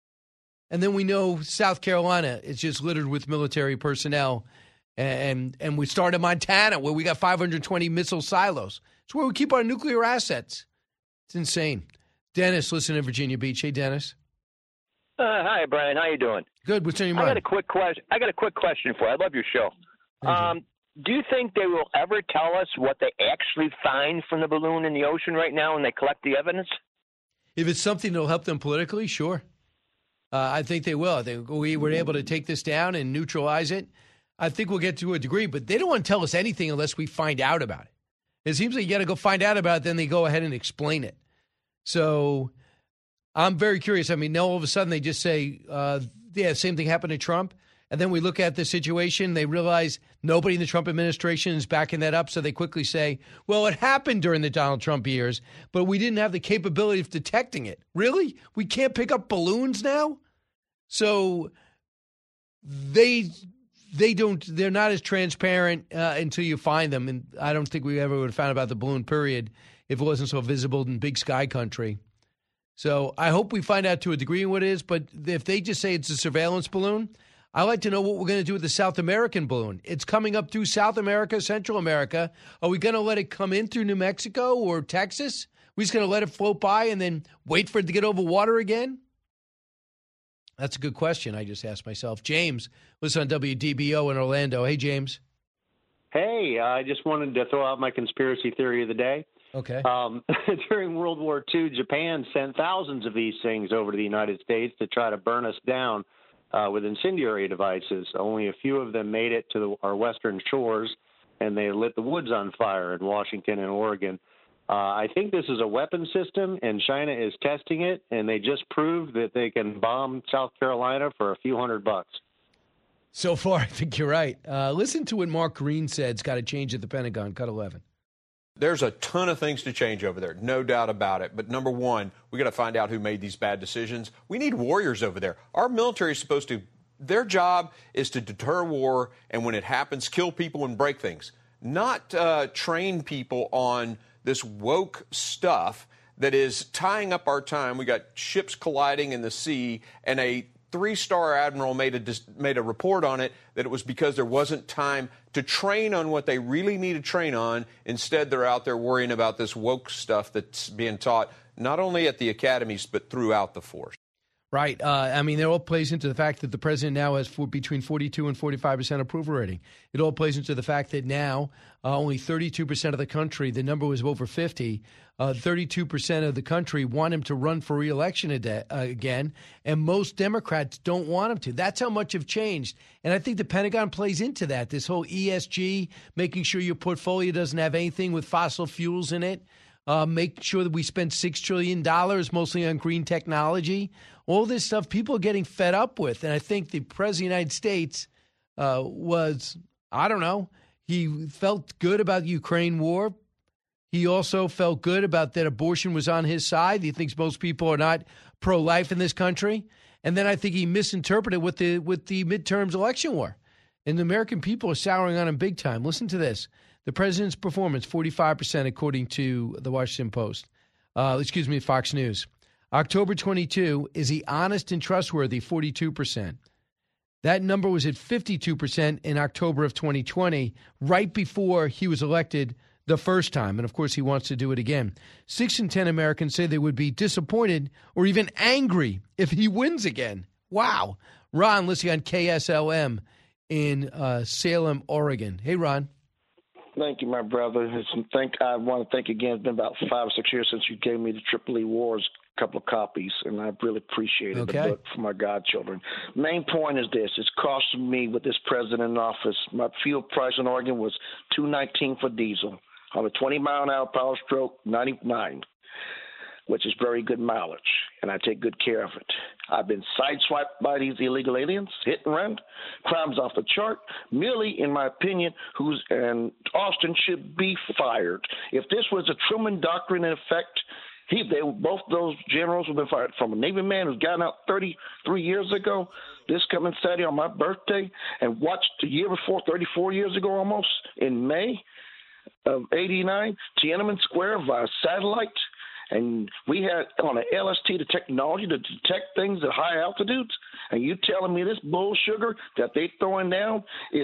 And then we know South Carolina is just littered with military personnel. And, and we start in Montana, where we got five hundred twenty missile silos. It's where we keep our nuclear assets. It's insane. Dennis, listen in Virginia Beach. Hey, Dennis. Uh, hi, Brian. How you doing? Good. What's on your I mind? got a quick question. I got a quick question for you. I love your show. Um, do you think they will ever tell us what they actually find from the balloon in the ocean right now when they collect the evidence? If it's something that will help them politically, sure. Uh, I think they will. I think we were able to take this down and neutralize it. I think we'll get to a degree, but they don't want to tell us anything unless we find out about it. It seems like you got to go find out about it, then they go ahead and explain it. So I'm very curious. I mean, now all of a sudden they just say, uh, yeah, same thing happened to Trump. And then we look at the situation, they realize nobody in the Trump administration is backing that up. So they quickly say, well, it happened during the Donald Trump years, but we didn't have the capability of detecting it. Really? We can't pick up balloons now? So they... They don't, they're not as transparent uh, until you find them. And I don't think we ever would have found about the balloon, period, if it wasn't so visible in big sky country. So I hope we find out to a degree what it is. But if they just say it's a surveillance balloon, I'd like to know what we're going to do with the South American balloon. It's coming up through South America, Central America. Are we going to let it come in through New Mexico or Texas? We're just going to let it float by and then wait for it to get over water again? That's a good question I just asked myself. James, listen on W D B O in Orlando. Hey, James. Hey, uh, I just wanted to throw out my conspiracy theory of the day. Okay. Um, during World War Two, Japan sent thousands of these things over to the United States to try to burn us down uh, with incendiary devices. Only a few of them made it to the, our western shores, and they lit the woods on fire in Washington and Oregon. Uh, I think this is a weapon system, and China is testing it, and they just proved that they can bomb South Carolina for a few hundred bucks. So far, I think you're right. Uh, listen to what Mark Green said. It's got to change at the Pentagon. Cut eleven. There's a ton of things to change over there, no doubt about it. But number one, we got to find out who made these bad decisions. We need warriors over there. Our military is supposed to, their job is to deter war, and when it happens, kill people and break things, not uh, train people on this woke stuff that is tying up our time. We got ships colliding in the sea, and a three-star admiral made a made a report on it that it was because there wasn't time to train on what they really need to train on. Instead, they're out there worrying about this woke stuff that's being taught not only at the academies but throughout the force. Right. Uh, I mean, it all plays into the fact that the president now has for, between forty-two and forty-five percent approval rating. It all plays into the fact that now uh, only thirty-two percent of the country, the number was over fifty, uh, thirty-two percent of the country want him to run for re-election uh, again, and most Democrats don't want him to. That's how much have changed. And I think the Pentagon plays into that, this whole E S G, making sure your portfolio doesn't have anything with fossil fuels in it. Uh, make sure that we spend six trillion dollars mostly on green technology. All this stuff people are getting fed up with. And I think the President of the United States uh, was, I don't know, he felt good about the Ukraine war. He also felt good about that abortion was on his side. He thinks most people are not pro-life in this country. And then I think he misinterpreted what the, with the midterms election war. And the American people are souring on him big time. Listen to this. The president's performance, forty-five percent, according to the Washington Post. Uh, excuse me, Fox News. October twenty-second, is he honest and trustworthy? forty-two percent. That number was at fifty-two percent in October of twenty twenty, right before he was elected the first time. And, of course, he wants to do it again. Six in ten Americans say they would be disappointed or even angry if he wins again. Wow. Ron, listening on K S L M in uh, Salem, Oregon. Hey, Ron. Thank you, my brother. It's, thank, I want to thank again. It's been about five or six years since you gave me the Triple E Wars couple of copies, and I really appreciated okay. the book for my godchildren. Main point is this. It's costing me with this president in office. My fuel price in Oregon was two nineteen for diesel. On a twenty mile an hour power stroke, ninety-nine, which is very good mileage, and I take good care of it. I've been sideswiped by these illegal aliens, hit and run, crimes off the chart. Milley, in my opinion, who's and Austin should be fired. If this was a Truman Doctrine in effect, he, they both those generals have been fired. From a Navy man who's gotten out thirty-three years ago, this coming Saturday on my birthday, and watched the year before, thirty-four years ago almost, in May of eighty-nine, Tiananmen Square via satellite. And we had on an L S T the technology to detect things at high altitudes. And you telling me this bull sugar that they throwing down is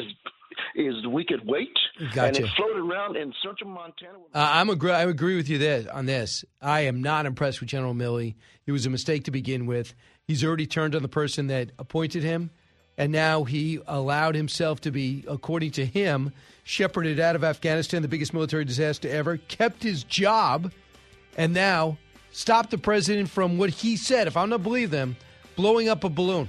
is we could wait? Gotcha. And it floated around in central Montana. Uh, I'm agree- I agree with you there on this. I am not impressed with General Milley. It was a mistake to begin with. He's already turned on the person that appointed him, and now he allowed himself to be, according to him, shepherded out of Afghanistan, the biggest military disaster ever, kept his job, and now stopped the president from what he said, if I'm not believe them, blowing up a balloon.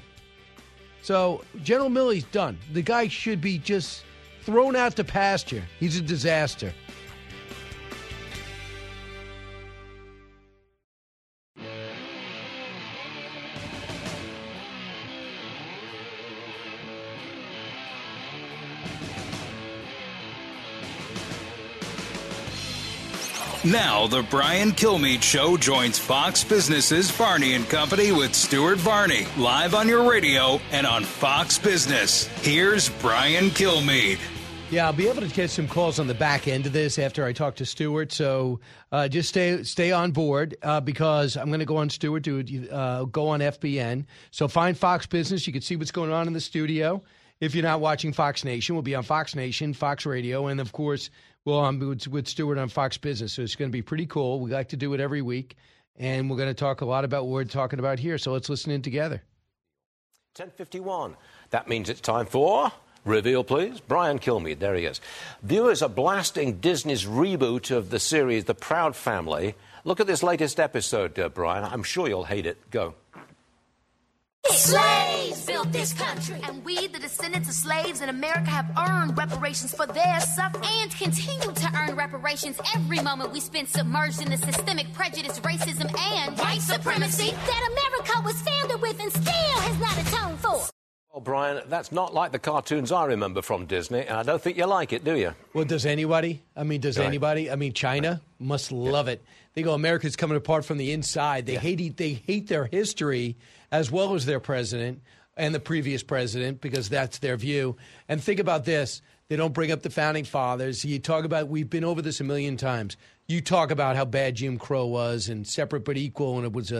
So General Milley's done. The guy should be just thrown out to pasture. He's a disaster. Now, the Brian Kilmeade Show joins Fox Business's Varney and Company with Stuart Varney, live on your radio and on Fox Business. Here's Brian Kilmeade. Yeah, I'll be able to get some calls on the back end of this after I talk to Stuart. So uh, just stay stay on board uh, because I'm going to go on Stuart, to uh, go on F B N. So find Fox Business. You can see what's going on in the studio. If you're not watching Fox Nation, we'll be on Fox Nation, Fox Radio, and, of course, well, I'm with, with Stuart on Fox Business, so it's going to be pretty cool. We like to do it every week, and we're going to talk a lot about what we're talking about here, so let's listen in together. ten fifty-one. That means it's time for... Reveal, please. Brian Kilmeade, there he is. Viewers are blasting Disney's reboot of the series The Proud Family. Look at this latest episode, uh, Brian. I'm sure you'll hate it. Go. Slaves built this country, and we, the descendants of slaves in America, have earned reparations for their suffering and continue to earn reparations every moment we spend submerged in the systemic prejudice, racism, and white supremacy that America was founded with and still has not atoned for. Well, Brian, that's not like the cartoons I remember from Disney, and I don't think you like it, do you? Well, does anybody? I mean, does right. anybody? I mean, China right. must love yeah. it. They go, America's coming apart from the inside. They yeah. hate they hate their history as well as their president and the previous president because that's their view. And think about this. They don't bring up the founding fathers. You talk about, we've been over this a million times. You talk about how bad Jim Crow was and separate but equal, and it was a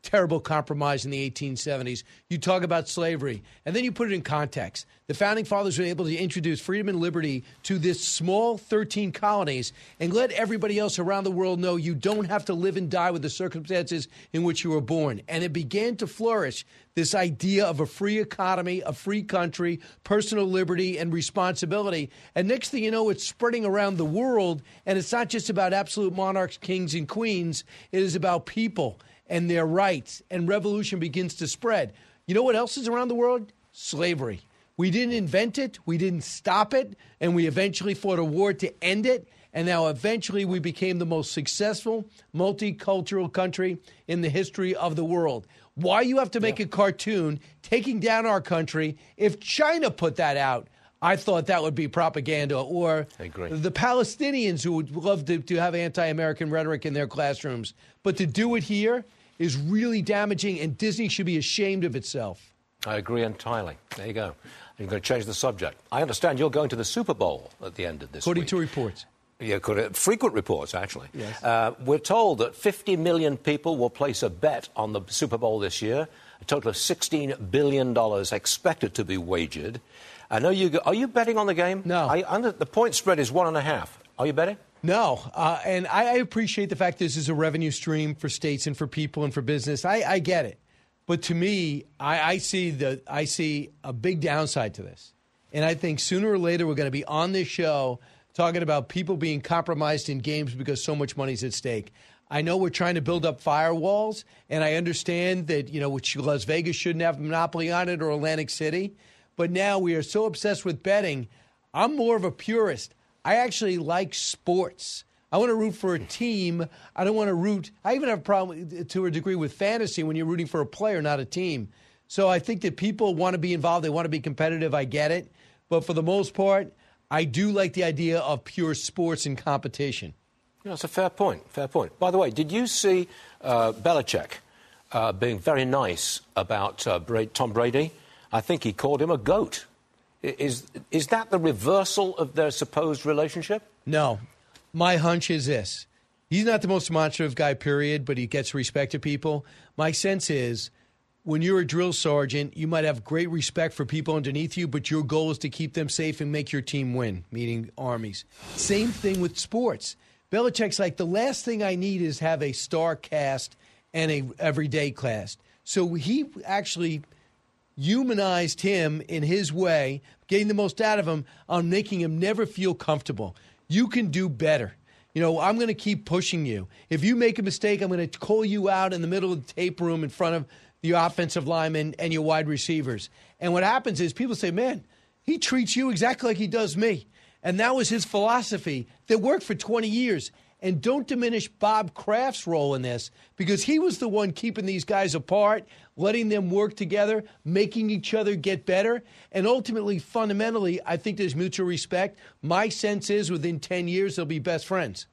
terrible compromise in the eighteen seventies. You talk about slavery, and then you put it in context. The Founding Fathers were able to introduce freedom and liberty to this small thirteen colonies and let everybody else around the world know you don't have to live and die with the circumstances in which you were born. And it began to flourish, this idea of a free economy, a free country, personal liberty and responsibility. And next thing you know, it's spreading around the world, and it's not just about absolute monarchs, kings, and queens. It is about people and their rights, and revolution begins to spread. You know what else is around the world? Slavery. We didn't invent it, we didn't stop it, and we eventually fought a war to end it, and now eventually we became the most successful multicultural country in the history of the world. Why you have to make yeah. a cartoon taking down our country? If China put that out, I thought that would be propaganda. Or the Palestinians who would love to, to have anti-American rhetoric in their classrooms. But to do it here is really damaging, and Disney should be ashamed of itself. I agree entirely. There you go. You're going to change the subject. I understand you're going to the Super Bowl at the end of this According week. to reports. Yeah, frequent reports, actually. Yes. Uh, we're told that fifty million people will place a bet on the Super Bowl this year. A total of sixteen billion dollars expected to be wagered. I know you. Go, are you betting on the game? No. I, under, the point spread is one and a half. Are you betting? No. Uh, and I, I appreciate the fact this is a revenue stream for states and for people and for business. I, I get it. But to me, I, I see the I see a big downside to this. And I think sooner or later we're going to be on this show talking about people being compromised in games because so much money's at stake. I know we're trying to build up firewalls, and I understand that, you know, which Las Vegas shouldn't have a monopoly on it, or Atlantic City. But now we are so obsessed with betting. I'm more of a purist. I actually like sports. I want to root for a team. I don't want to root. I even have a problem to a degree with fantasy when you're rooting for a player, not a team. So I think that people want to be involved. They want to be competitive. I get it. But for the most part, I do like the idea of pure sports and competition. Yeah, that's a fair point. Fair point. By the way, did you see uh, Belichick uh, being very nice about uh, Brady, Tom Brady? I think he called him a goat. Is is that the reversal of their supposed relationship? No. My hunch is this. He's not the most demonstrative guy, period, but he gets respect to people. My sense is when you're a drill sergeant, you might have great respect for people underneath you, but your goal is to keep them safe and make your team win, meaning armies. Same thing with sports. Belichick's like, the last thing I need is have a star cast and a everyday cast. So he actually humanized him in his way, getting the most out of him on making him never feel comfortable. You can do better. You know, I'm going to keep pushing you. If you make a mistake, I'm going to call you out in the middle of the tape room in front of the offensive linemen and your wide receivers. And what happens is people say, man, he treats you exactly like he does me. And that was his philosophy that worked for twenty years. And don't diminish Bob Kraft's role in this, because he was the one keeping these guys apart, letting them work together, making each other get better. And ultimately, fundamentally, I think there's mutual respect. My sense is within ten years, they'll be best friends.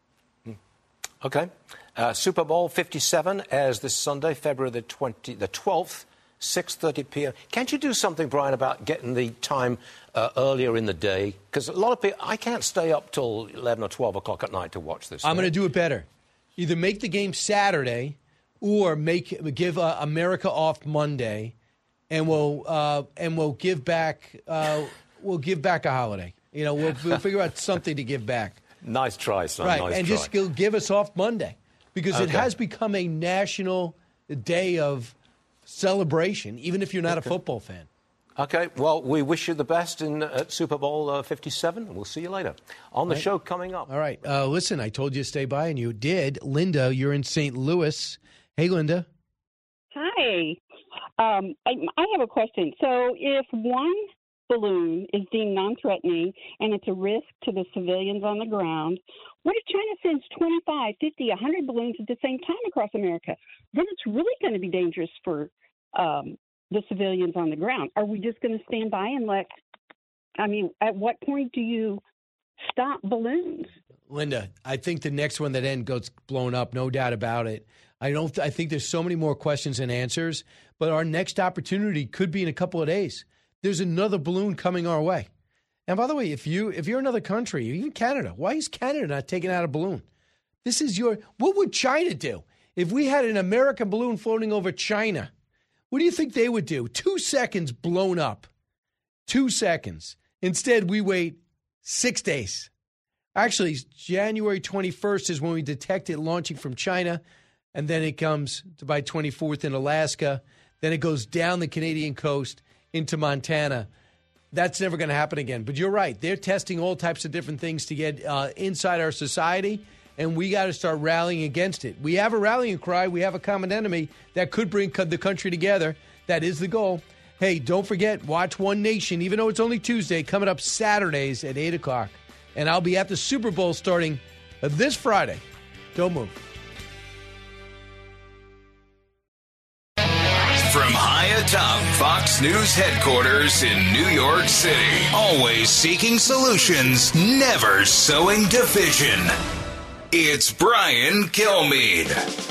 Okay. Uh, Super Bowl fifty-seven airs this Sunday, February the twentieth, the twelfth, six thirty p.m. Can't you do something, Brian, about getting the time uh, earlier in the day? Because a lot of people, I can't stay up till eleven or twelve o'clock at night to watch this. I'm going to do it better. Either make the game Saturday or make give uh, America off Monday, and we'll uh, and we'll give back uh, we'll give back a holiday. You know, we'll, we'll figure out something to give back. Nice try, son. Right, nice and try. just give us off Monday, because okay. it has become a national day of celebration, even if you're not okay. a football fan. Okay, well, we wish you the best in uh, Super Bowl uh, fifty-seven. We'll see you later. On the right. show coming up. All right. Uh, listen, I told you to stay by, and you did. Linda, you're in Saint Louis. Hey, Linda. Hi. Um, I, I have a question. So if one balloon is deemed non-threatening and it's a risk to the civilians on the ground, what if China sends twenty-five, fifty, one hundred balloons at the same time across America? Then it's really going to be dangerous for um, the civilians on the ground. Are we just going to stand by and let, I mean, at what point do you stop balloons? Linda, I think the next one that end goes blown up, no doubt about it. I don't. I think there's so many more questions and answers, but our next opportunity could be in a couple of days. There's another balloon coming our way. And by the way, if you if you're another country, even Canada, why is Canada not taking out a balloon? This is your. What would China do If we had an American balloon floating over China, what do you think they would do? Two seconds blown up. Two seconds. Instead, we wait six days. Actually, January twenty-first is when we detect it launching from China, and then it comes to by twenty-fourth in Alaska. Then it goes down the Canadian coast into Montana. That's never going to happen again. But you're right. They're testing all types of different things to get uh, inside our society, and we got to start rallying against it. We have a rallying cry. We have a common enemy that could bring the country together. That is the goal. Hey, don't forget, watch One Nation, even though it's only Tuesday, coming up Saturdays at eight o'clock. And I'll be at the Super Bowl starting this Friday. Don't move. From high atop Fox News headquarters in New York City, always seeking solutions, never sowing division. It's Brian Kilmeade.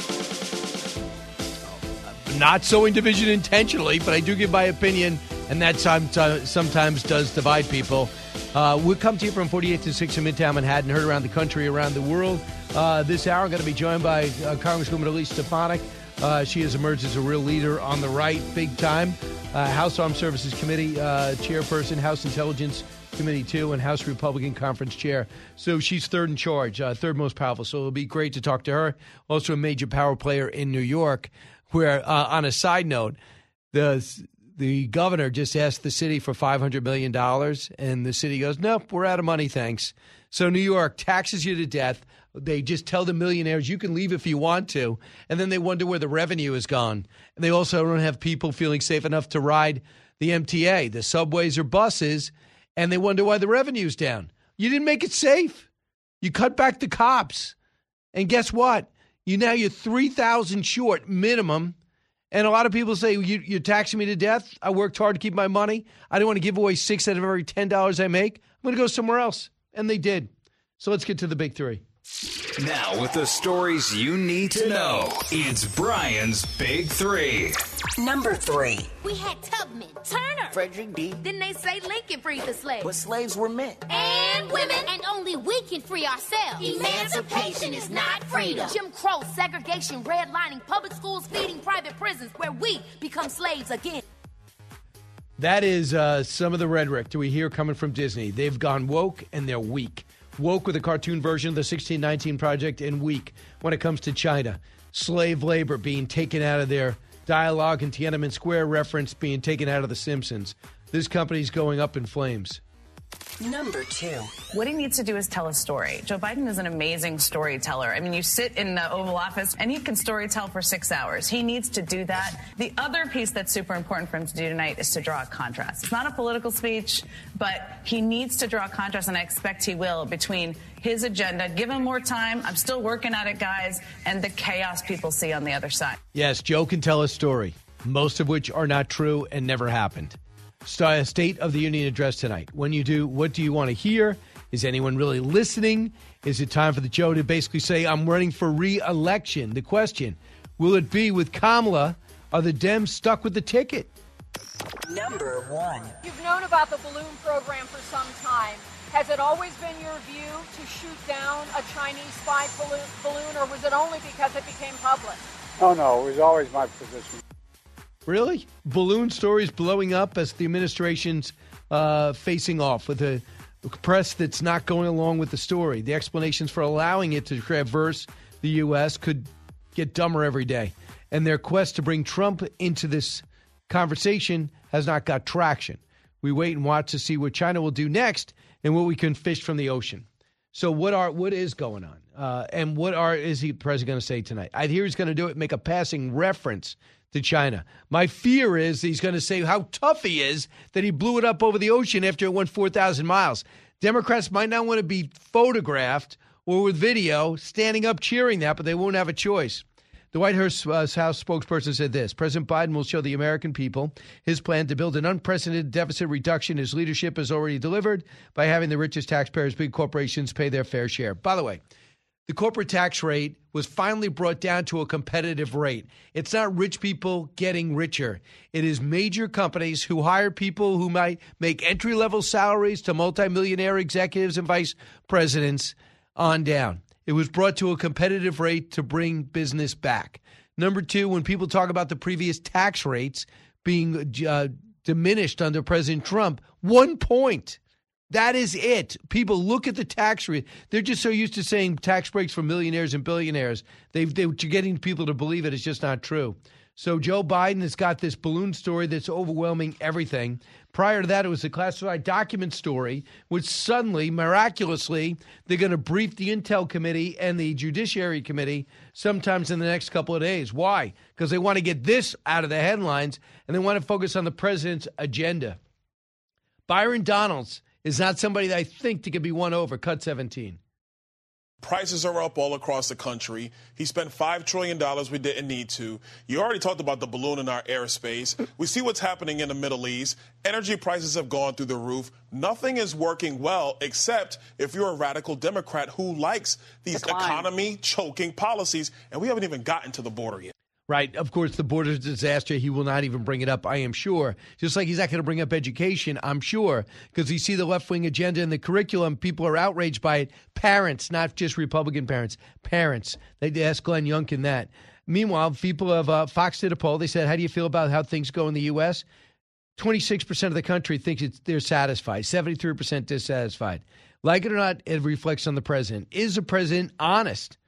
Not sowing division intentionally, but I do give my opinion, and that sometimes does divide people. Uh, we'll come to you from forty-eighth to sixth in Midtown Manhattan, heard around the country, around the world. Uh, this hour, I'm going to be joined by uh, Congresswoman Elise Stefanik. Uh, she has emerged as a real leader on the right, big time. Uh, House Armed Services Committee uh, chairperson, House Intelligence Committee two, and House Republican Conference chair. So she's third in charge, uh, third most powerful. So it'll be great to talk to her. Also a major power player in New York, where, uh, on a side note, the the governor just asked the city for five hundred million dollars, and the city goes, nope, we're out of money, thanks. So New York taxes you to death. They just tell the millionaires you can leave if you want to, and then they wonder where the revenue is gone. And they also don't have people feeling safe enough to ride the M T A, the subways or buses, and they wonder why the revenue's down. You didn't make it safe. You cut back the cops. And guess what? You now you're three thousand short minimum. And a lot of people say, you, you're taxing me to death. I worked hard to keep my money. I don't want to give away six out of every ten dollars I make. I'm going to go somewhere else. And they did. So let's get to the big three. Now, with the stories you need to know, it's Brian's Big Three. Number three. We had Tubman, Turner, Frederick D. Then they say Lincoln freed the slaves. But slaves were men. And women. And only we can free ourselves. Emancipation is not freedom. Jim Crow, segregation, redlining, public schools feeding private prisons, where we become slaves again. That is uh, some of the rhetoric that we hear coming from Disney. They've gone woke and they're weak. Woke with a cartoon version of the sixteen nineteen Project, and weak when it comes to China. Slave labor being taken out of their dialogue, and Tiananmen Square reference being taken out of The Simpsons. This company's going up in flames. Number two. What he needs to do is tell a story. Joe Biden is an amazing storyteller. I mean, you sit in the Oval Office and he can storytell for six hours. He needs to do that. The other piece that's super important for him to do tonight is to draw a contrast. It's not a political speech, but he needs to draw a contrast, and I expect he will, between his agenda, give him more time, I'm still working at it, guys, and the chaos people see on the other side. Yes, Joe can tell a story, most of which are not true and never happened. State of the Union address tonight. When you do, what do you want to hear? Is anyone really listening? Is it time for the Joe to basically say, I'm running for re-election? The question, will it be with Kamala? Are the Dems stuck with the ticket? Number one. You've known about the balloon program for some time. Has it always been your view to shoot down a Chinese spy balloon, or was it only because it became public? Oh, no, it was always my position. Really? Balloon stories blowing up as the administration's uh, facing off with a press that's not going along with the story. The explanations for allowing it to traverse the U S could get dumber every day. And their quest to bring Trump into this conversation has not got traction. We wait and watch to see what China will do next and what we can fish from the ocean. So what are what is going on? Uh, and what are is he president going to say tonight? I hear he's going to do it, make a passing reference to China. My fear is he's going to say how tough he is that he blew it up over the ocean after it went four thousand miles. Democrats might not want to be photographed or with video standing up cheering that, but they won't have a choice. The White House, uh, House spokesperson said this: President Biden will show the American people his plan to build an unprecedented deficit reduction his leadership has already delivered by having the richest taxpayers, big corporations, pay their fair share. By the way, the corporate tax rate was finally brought down to a competitive rate. It's not rich people getting richer. It is major companies who hire people who might make entry-level salaries to multimillionaire executives and vice presidents on down. It was brought to a competitive rate to bring business back. Number two, when people talk about the previous tax rates being uh, diminished under President Trump, one point. That is it. People look at the tax rate. They're just so used to saying tax breaks for millionaires and billionaires. They've, they're getting people to believe it. It's just not true. So Joe Biden has got this balloon story that's overwhelming everything. Prior to that, it was a classified document story, which suddenly, miraculously, they're going to brief the Intel Committee and the Judiciary Committee sometimes in the next couple of days. Why? Because they want to get this out of the headlines, and they want to focus on the president's agenda. Byron Donalds is not somebody that I think that could be won over. Cut seventeen. Prices are up all across the country. He spent five trillion dollars we didn't need to. You already talked about the balloon in our airspace. We see what's happening in the Middle East. Energy prices have gone through the roof. Nothing is working well, except if you're a radical Democrat who likes these economy-choking policies, and we haven't even gotten to the border yet. Right. Of course, the border disaster, he will not even bring it up, I am sure. Just like he's not going to bring up education, I'm sure, because you see the left-wing agenda in the curriculum. People are outraged by it. Parents, not just Republican parents, parents. They asked Glenn Youngkin that. Meanwhile, people of uh, Fox did a poll. They said, how do you feel about how things go in the U S? twenty-six percent of the country thinks it's, they're satisfied, seventy-three percent dissatisfied. Like it or not, it reflects on the president. Is the president honest,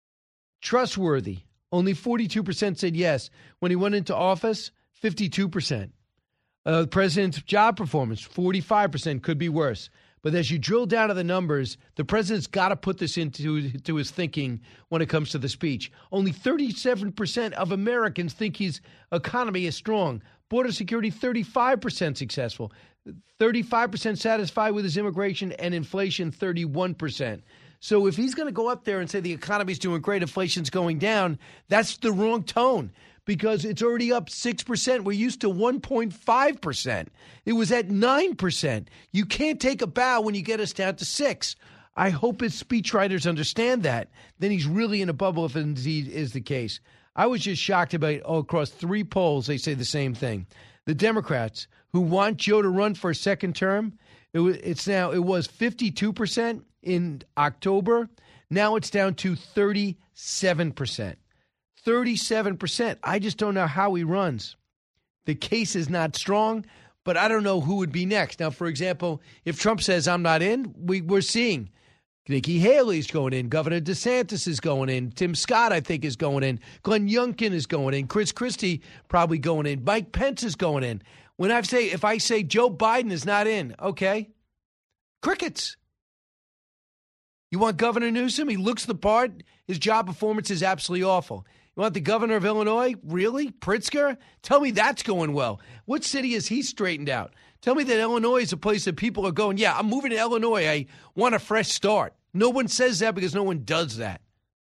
trustworthy? Only forty-two percent said yes. When he went into office, fifty-two percent. Uh, the president's job performance, forty-five percent, could be worse. But as you drill down to the numbers, the president's got to put this into to his thinking when it comes to the speech. Only thirty-seven percent of Americans think his economy is strong. Border security, thirty-five percent successful. thirty-five percent satisfied with his immigration, and inflation, thirty-one percent. So if he's going to go up there and say the economy's doing great, inflation's going down, that's the wrong tone because it's already up six percent. We're used to one point five percent. It was at nine percent. You can't take a bow when you get us down to six. I hope his speechwriters understand that. Then he's really in a bubble if indeed is the case. I was just shocked about oh, across three polls, they say the same thing. The Democrats who want Joe to run for a second term, it was, it's now it was fifty-two percent in October. Now it's down to thirty-seven percent. thirty-seven percent. I just don't know how he runs. The case is not strong, but I don't know who would be next. Now, for example, if Trump says I'm not in, we, we're seeing Nikki Haley's going in. Governor DeSantis is going in. Tim Scott, I think, is going in. Glenn Youngkin is going in. Chris Christie probably going in. Mike Pence is going in. When I say, if I say Joe Biden is not in, okay, crickets. You want Governor Newsom? He looks the part. His job performance is absolutely awful. You want the governor of Illinois? Really? Pritzker? Tell me that's going well. What city has he straightened out? Tell me that Illinois is a place that people are going, yeah, I'm moving to Illinois. I want a fresh start. No one says that because no one does that.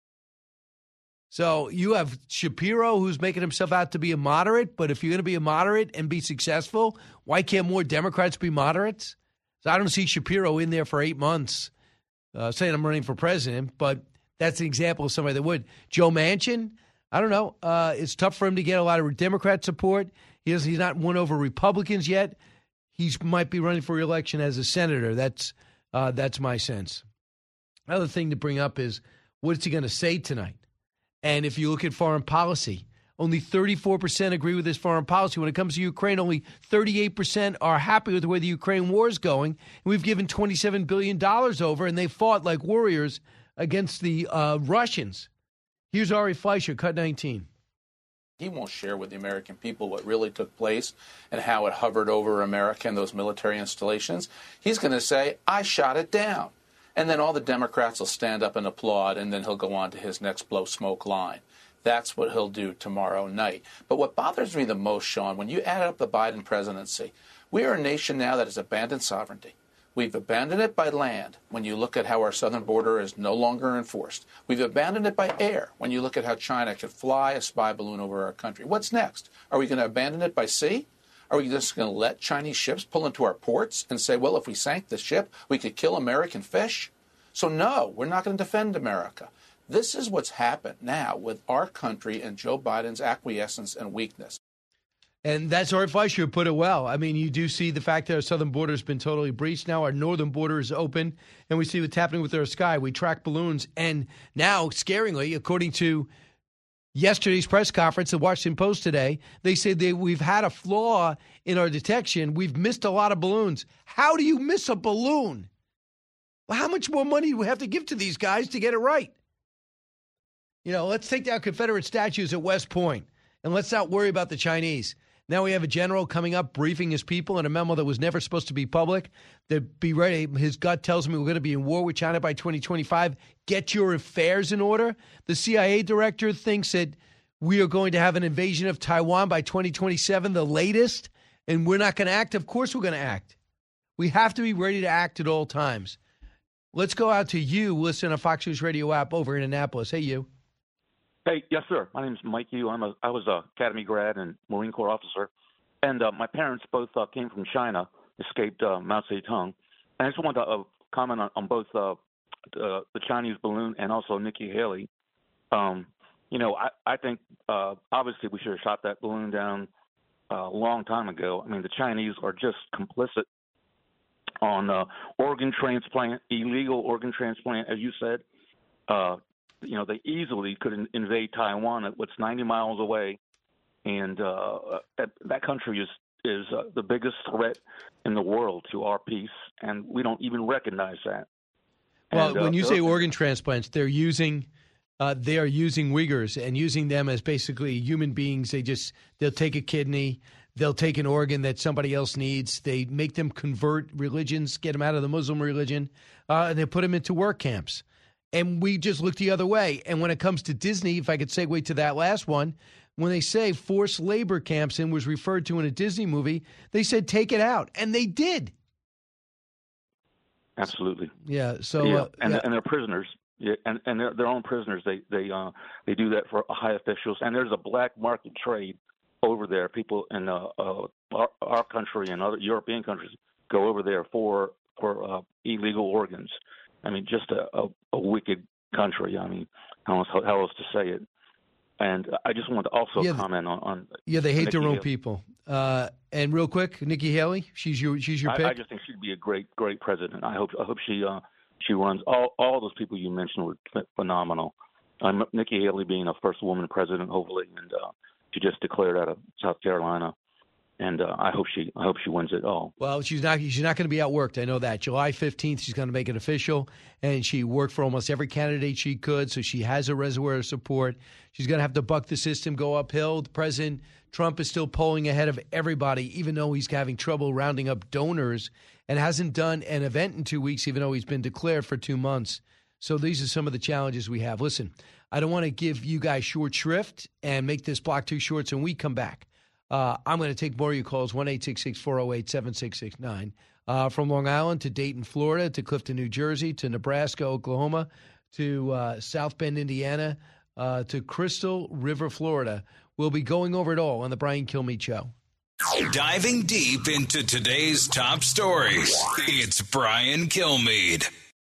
So you have Shapiro, who's making himself out to be a moderate. But if you're going to be a moderate and be successful, why can't more Democrats be moderates? So I don't see Shapiro in there for eight months. Uh, saying I'm running for president, but that's an example of somebody that would. Joe Manchin, I don't know. Uh, it's tough for him to get a lot of Democrat support. He does, he's not won over Republicans yet. He might be running for re-election as a senator. That's uh, that's my sense. Another thing to bring up is what's he going to say tonight? And if you look at foreign policy, only thirty-four percent agree with his foreign policy. When it comes to Ukraine, only thirty-eight percent are happy with the way the Ukraine war is going. And we've given twenty-seven billion dollars over, and they fought like warriors against the uh, Russians. Here's Ari Fleischer, cut nineteen. He won't share with the American people what really took place and how it hovered over America and those military installations. He's going to say, I shot it down. And then all the Democrats will stand up and applaud, and then he'll go on to his next blow smoke line. That's what he'll do tomorrow night. But what bothers me the most, Sean, when you add up the Biden presidency, we are a nation now that has abandoned sovereignty. We've abandoned it by land when you look at how our southern border is no longer enforced. We've abandoned it by air when you look at how China could fly a spy balloon over our country. What's next? Are we going to abandon it by sea? Are we just going to let Chinese ships pull into our ports and say, well, if we sank the ship, we could kill American fish? So no, we're not going to defend America. This is what's happened now with our country and Joe Biden's acquiescence and weakness. And that's Art Fleischer put it well. I mean, you do see the fact that our southern border has been totally breached. Now our northern border is open, and we see what's happening with our sky. We track balloons, and now, scaringly, according to yesterday's press conference, the Washington Post today, they said that we've had a flaw in our detection. We've missed a lot of balloons. How do you miss a balloon? Well, how much more money do we have to give to these guys to get it right? You know, let's take down Confederate statues at West Point, and let's not worry about the Chinese. Now we have a general coming up briefing his people in a memo that was never supposed to be public. That be ready. His gut tells me we're going to be in war with China by twenty twenty-five. Get your affairs in order. The C I A director thinks that we are going to have an invasion of Taiwan by twenty twenty-seven, the latest, and we're not going to act. Of course we're going to act. We have to be ready to act at all times. Let's go out to you. Listen to Fox News Radio app over in Annapolis. Hey, you. Hey, yes, sir. My name's Mike Yu. I'm a, I was a Academy grad and Marine Corps officer. And uh, my parents both uh, came from China, escaped uh, Mao Zedong. And I just wanted to uh, comment on, on both uh, uh, the Chinese balloon and also Nikki Haley. Um, you know, I, I think uh, obviously we should have shot that balloon down uh, a long time ago. I mean, the Chinese are just complicit on uh, organ transplant, illegal organ transplant, as you said. Uh, You know, they easily could in- invade Taiwan at what's ninety miles away, and uh, that country is is uh, the biggest threat in the world to our peace, and we don't even recognize that. Well, and, uh, when you say organ transplants, they're using uh, they are using Uyghurs and using them as basically human beings. They just they'll take a kidney, they'll take an organ that somebody else needs. They make them convert religions, get them out of the Muslim religion, uh, and they put them into work camps. And we just look the other way. And when it comes to Disney, if I could segue to that last one, when they say forced labor camps and was referred to in a Disney movie, they said take it out. And they did. Absolutely. Yeah. So yeah. Uh, and, yeah. and they're prisoners. Yeah, and and they're their own prisoners. They they uh they do that for high officials. And there's a black market trade over there. People in uh, uh our, our country and other European countries go over there for for uh, illegal organs. I mean, just a, a, a wicked country. I mean, how else, how else to say it? And I just wanted to also yeah, comment on, on yeah, they hate Nikki their own Haley. people. Uh, and real quick, Nikki Haley, she's your she's your I, pick. I just think she'd be a great great president. I hope I hope she uh, she runs. All all those people you mentioned were ph- phenomenal. Um, Nikki Haley being a first woman president, hopefully, and uh, she just declared out of South Carolina. And uh, I hope she, I hope she wins it all. Well, she's not. She's not going to be outworked. I know that. July fifteenth, she's going to make it official, and she worked for almost every candidate she could, so she has a reservoir of support. She's going to have to buck the system, go uphill. President Trump is still polling ahead of everybody, even though he's having trouble rounding up donors, and hasn't done an event in two weeks, even though he's been declared for two months. So these are some of the challenges we have. Listen, I don't want to give you guys short shrift and make this block too short. So when we come back, Uh, I'm going to take more of your calls, one eight six six, four oh eight, seven six six nine. Uh, from Long Island to Dayton, Florida, to Clifton, New Jersey, to Nebraska, Oklahoma, to uh, South Bend, Indiana, uh, to Crystal River, Florida. We'll be going over it all on the Brian Kilmeade Show. Diving deep into today's top stories, it's Brian Kilmeade.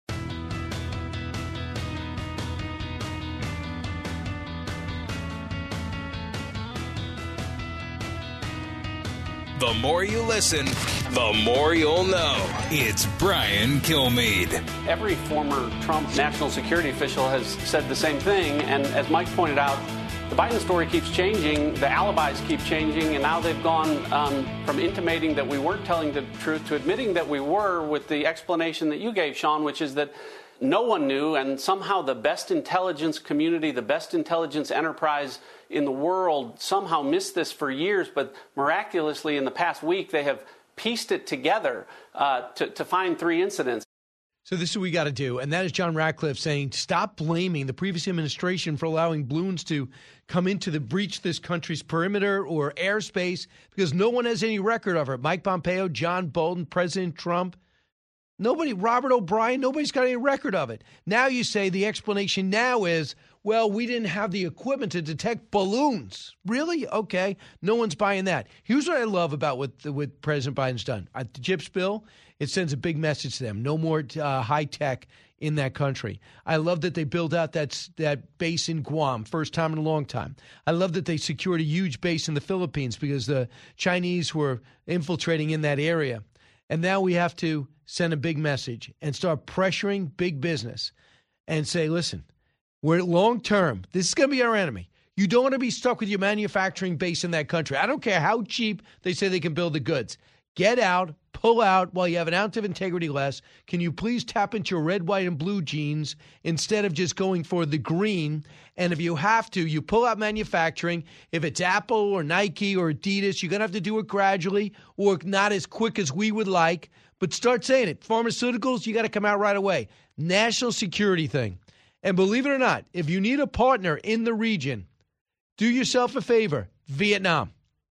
The more you listen, the more you'll know. It's Brian Kilmeade. Every former Trump national security official has said the same thing. And as Mike pointed out, the Biden story keeps changing. The alibis keep changing. And now they've gone um, from intimating that we weren't telling the truth to admitting that we were, with the explanation that you gave, Sean, which is that no one knew, and somehow the best intelligence community, the best intelligence enterprise in the world somehow missed this for years, but miraculously in the past week they have pieced it together uh, to, to find three incidents. So this is what we got to do, and that is John Ratcliffe saying, stop blaming the previous administration for allowing balloons to come into the breach this country's perimeter or airspace, because no one has any record of it. Mike Pompeo, John Bolton, President Trump. Nobody, Robert O'Brien, nobody's got any record of it. Now you say the explanation now is, well, we didn't have the equipment to detect balloons. Really? Okay. No one's buying that. Here's what I love about what, what President Biden's done. At the CHIPS bill, it sends a big message to them. No more uh, high tech in that country. I love that they build out that, that base in Guam, first time in a long time. I love that they secured a huge base in the Philippines because the Chinese were infiltrating in that area. And now we have to send a big message and start pressuring big business and say, listen, we're long term. This is going to be our enemy. You don't want to be stuck with your manufacturing base in that country. I don't care how cheap they say they can build the goods. Get out, pull out while you have an ounce of integrity less. Can you please tap into your red, white, and blue genes instead of just going for the green? And if you have to, you pull out manufacturing. If it's Apple or Nike or Adidas, you're going to have to do it gradually or not as quick as we would like. But start saying it. Pharmaceuticals, you got to come out right away. National security thing. And believe it or not, if you need a partner in the region, do yourself a favor, Vietnam.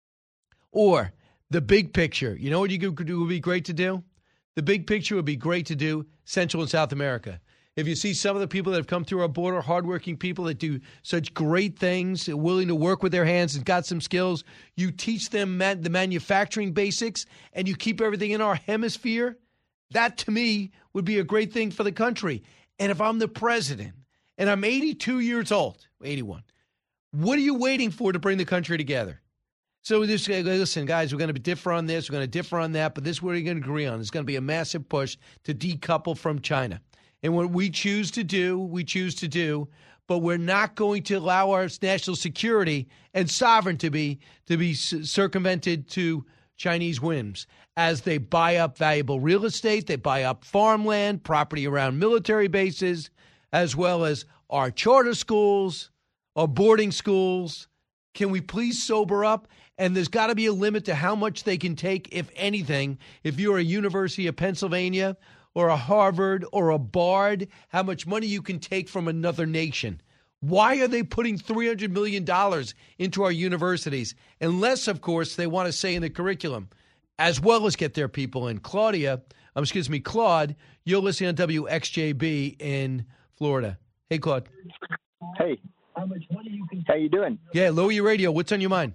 Or the big picture. You know what you could do would be great to do? The big picture would be great to do Central and South America. If you see some of the people that have come through our border, hardworking people that do such great things, willing to work with their hands and got some skills, you teach them man- the manufacturing basics and you keep everything in our hemisphere, that to me would be a great thing for the country. And if I'm the president and I'm eighty-two years old, eighty-one, what are you waiting for to bring the country together? So this, listen, guys, we're going to differ on this, we're going to differ on that, but this is what we're going to agree on. It's going to be a massive push to decouple from China. And what we choose to do, we choose to do, but we're not going to allow our national security and sovereignty to be, to be circumvented to Chinese whims as they buy up valuable real estate, they buy up farmland, property around military bases, as well as our charter schools, our boarding schools. Can we please sober up? And there's got to be a limit to how much they can take, if anything. If you're a University of Pennsylvania or a Harvard or a Bard, how much money you can take from another nation. Why are they putting three hundred million dollars into our universities? Unless, of course, they want to say in the curriculum, as well as get their people in. Claudia, um, excuse me, Claude, you're listening on W X J B in Florida. Hey, Claude. Hey. How much money you can How you doing? Yeah, lower your radio. What's on your mind?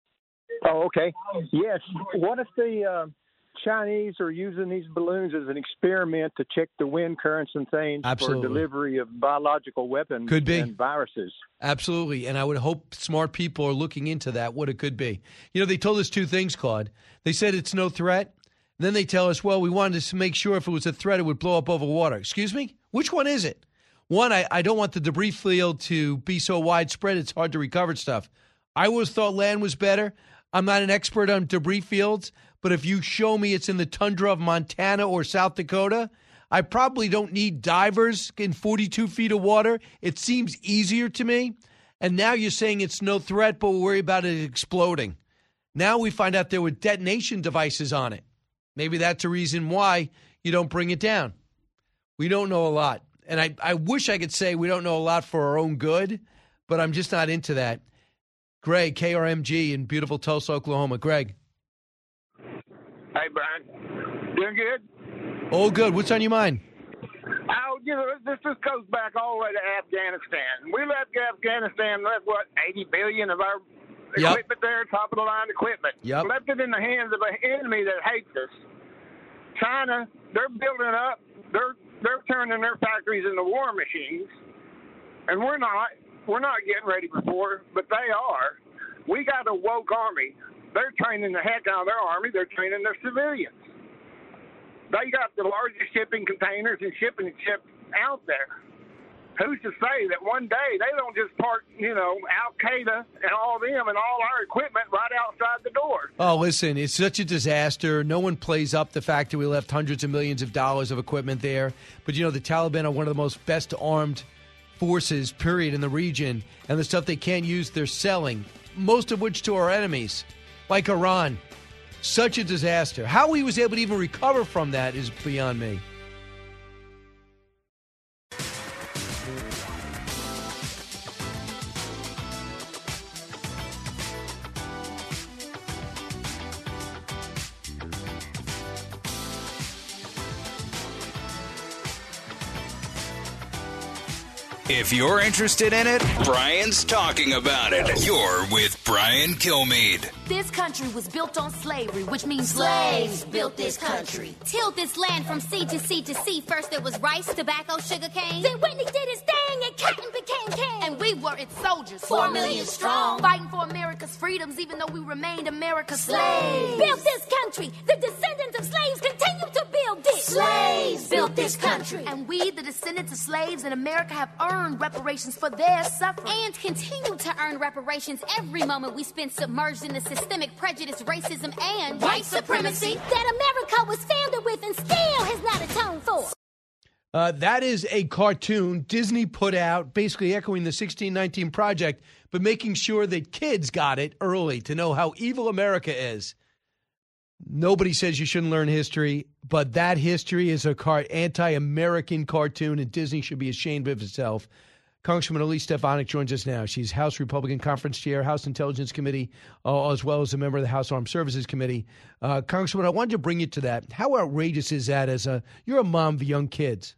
Oh, okay. Yes. What if the uh, Chinese are using these balloons as an experiment to check the wind currents and things Absolutely. for delivery of biological weapons Could be. and viruses? Absolutely. And I would hope smart people are looking into that, what it could be. You know, they told us two things, Claude. They said it's no threat. Then they tell us, well, we wanted to make sure if it was a threat, it would blow up over water. Excuse me? Which one is it? One, I, I don't want the debris field to be so widespread it's hard to recover stuff. I always thought land was better. I'm not an expert on debris fields, but if you show me it's in the tundra of Montana or South Dakota, I probably don't need divers in forty-two feet of water. It seems easier to me. And now you're saying it's no threat, but we're worried about it exploding. Now we find out there were detonation devices on it. Maybe that's a reason why you don't bring it down. We don't know a lot. And I, I wish I could say we don't know a lot for our own good, but I'm just not into that. Greg, K R M G in beautiful Tulsa, Oklahoma. Greg. Hey, Brian. Doing good? All good. What's on your mind? Oh, you know, this just goes back all the way to Afghanistan. We left Afghanistan, left, what, eighty billion of our Yep. equipment there, top-of-the-line equipment. Yep. Left it in the hands of an enemy that hates us. China, they're building up. They're they're turning their factories into war machines, and we're not. We're not getting ready for war, but they are. We got a woke army. They're training the heck out of their army. They're training their civilians. They got the largest shipping containers and shipping ships out there. Who's to say that one day they don't just park, you know, Al-Qaeda and all them and all our equipment right outside the door? Oh, listen, it's such a disaster. No one plays up the fact that we left hundreds of millions of dollars of equipment there. But, you know, the Taliban are one of the most best armed forces, period, in the region. And the stuff they can't use, they're selling, most of which to our enemies, like Iran. Such a disaster. How he was able to even recover from that is beyond me. If you're interested in it, Brian's talking about it. You're with Brian Kilmeade. This country was built on slavery, which means slaves built this country. Tilled this land from sea to sea to sea. First there was rice, tobacco, sugar cane. Then Whitney did his thing and cotton became king. And we were its soldiers, four million strong, fighting for America's freedoms, even though we remained America's slaves. Built this country. The descendants of slaves continue to build this. Slaves built this country. And we, the descendants of slaves in America, have earned reparations for their suffering. And continue to earn reparations every moment we spend submerged in the systemic prejudice, racism, and white supremacy that America was founded with and still has not atoned for. Uh, that is a cartoon Disney put out, basically echoing the sixteen nineteen Project, but making sure that kids got it early to know how evil America is. Nobody says you shouldn't learn history, but that history is a car- anti-American cartoon, and Disney should be ashamed of itself. Congresswoman Elise Stefanik joins us now. She's House Republican Conference Chair, House Intelligence Committee, uh, as well as a member of the House Armed Services Committee. Uh, Congresswoman, I wanted to bring you to that. How outrageous is that as a – you're a mom of young kids.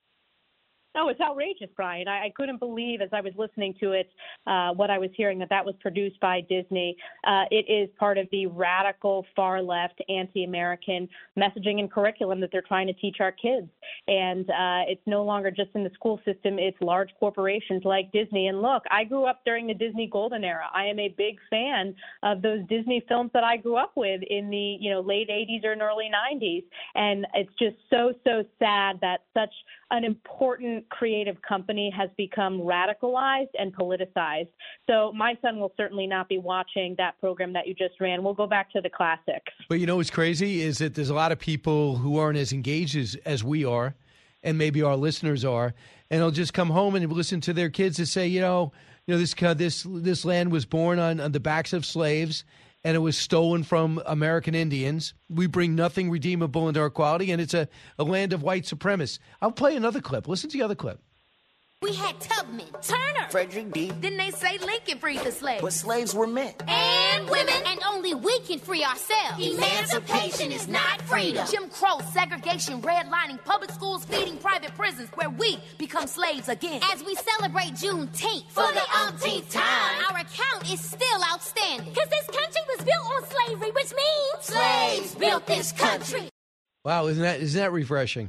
No, it's outrageous, Brian. I, I couldn't believe as I was listening to it, uh, what I was hearing, that that was produced by Disney. Uh, it is part of the radical, far-left, anti-American messaging and curriculum that they're trying to teach our kids. And uh, it's no longer just in the school system. It's large corporations like Disney. And look, I grew up during the Disney golden era. I am a big fan of those Disney films that I grew up with in the you know late eighties or early nineties. And it's just so, so sad that such an important creative company has become radicalized and politicized. So my son will certainly not be watching that program that you just ran. We'll go back to the classics. But you know what's crazy is that there's a lot of people who aren't as engaged as, as we are, and maybe our listeners are, and they'll just come home and listen to their kids and say, you know, you know this uh, this this land was born on, on the backs of slaves, and it was stolen from American Indians. We bring nothing redeemable into our quality, and it's a, a land of white supremacists. I'll play another clip. Listen to the other clip. We had Tubman, Turner, Frederick D. Didn't they say Lincoln freed the slaves? But slaves were men. And women. And only we can free ourselves. Emancipation is not freedom. Jim Crow, segregation, redlining, public schools feeding private prisons, where we become slaves again. As we celebrate Juneteenth for the umpteenth time, our account is still outstanding. Because this country was built on slavery, which means slaves built this country. Wow, isn't that isn't that refreshing?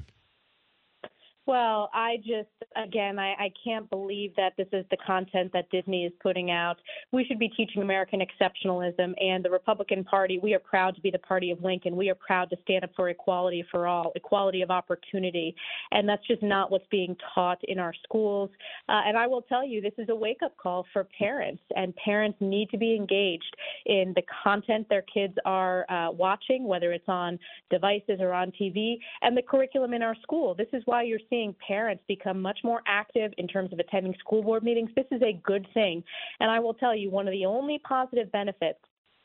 Well, I just, again, I, I can't believe that this is the content that Disney is putting out. We should be teaching American exceptionalism, and the Republican Party, we are proud to be the party of Lincoln. We are proud to stand up for equality for all, equality of opportunity, and that's just not what's being taught in our schools. Uh, and I will tell you, this is a wake-up call for parents, and parents need to be engaged in the content their kids are uh, watching, whether it's on devices or on T V, and the curriculum in our school. This is why you're seeing Seeing parents become much more active in terms of attending school board meetings. This is a good thing. And I will tell you, one of the only positive benefits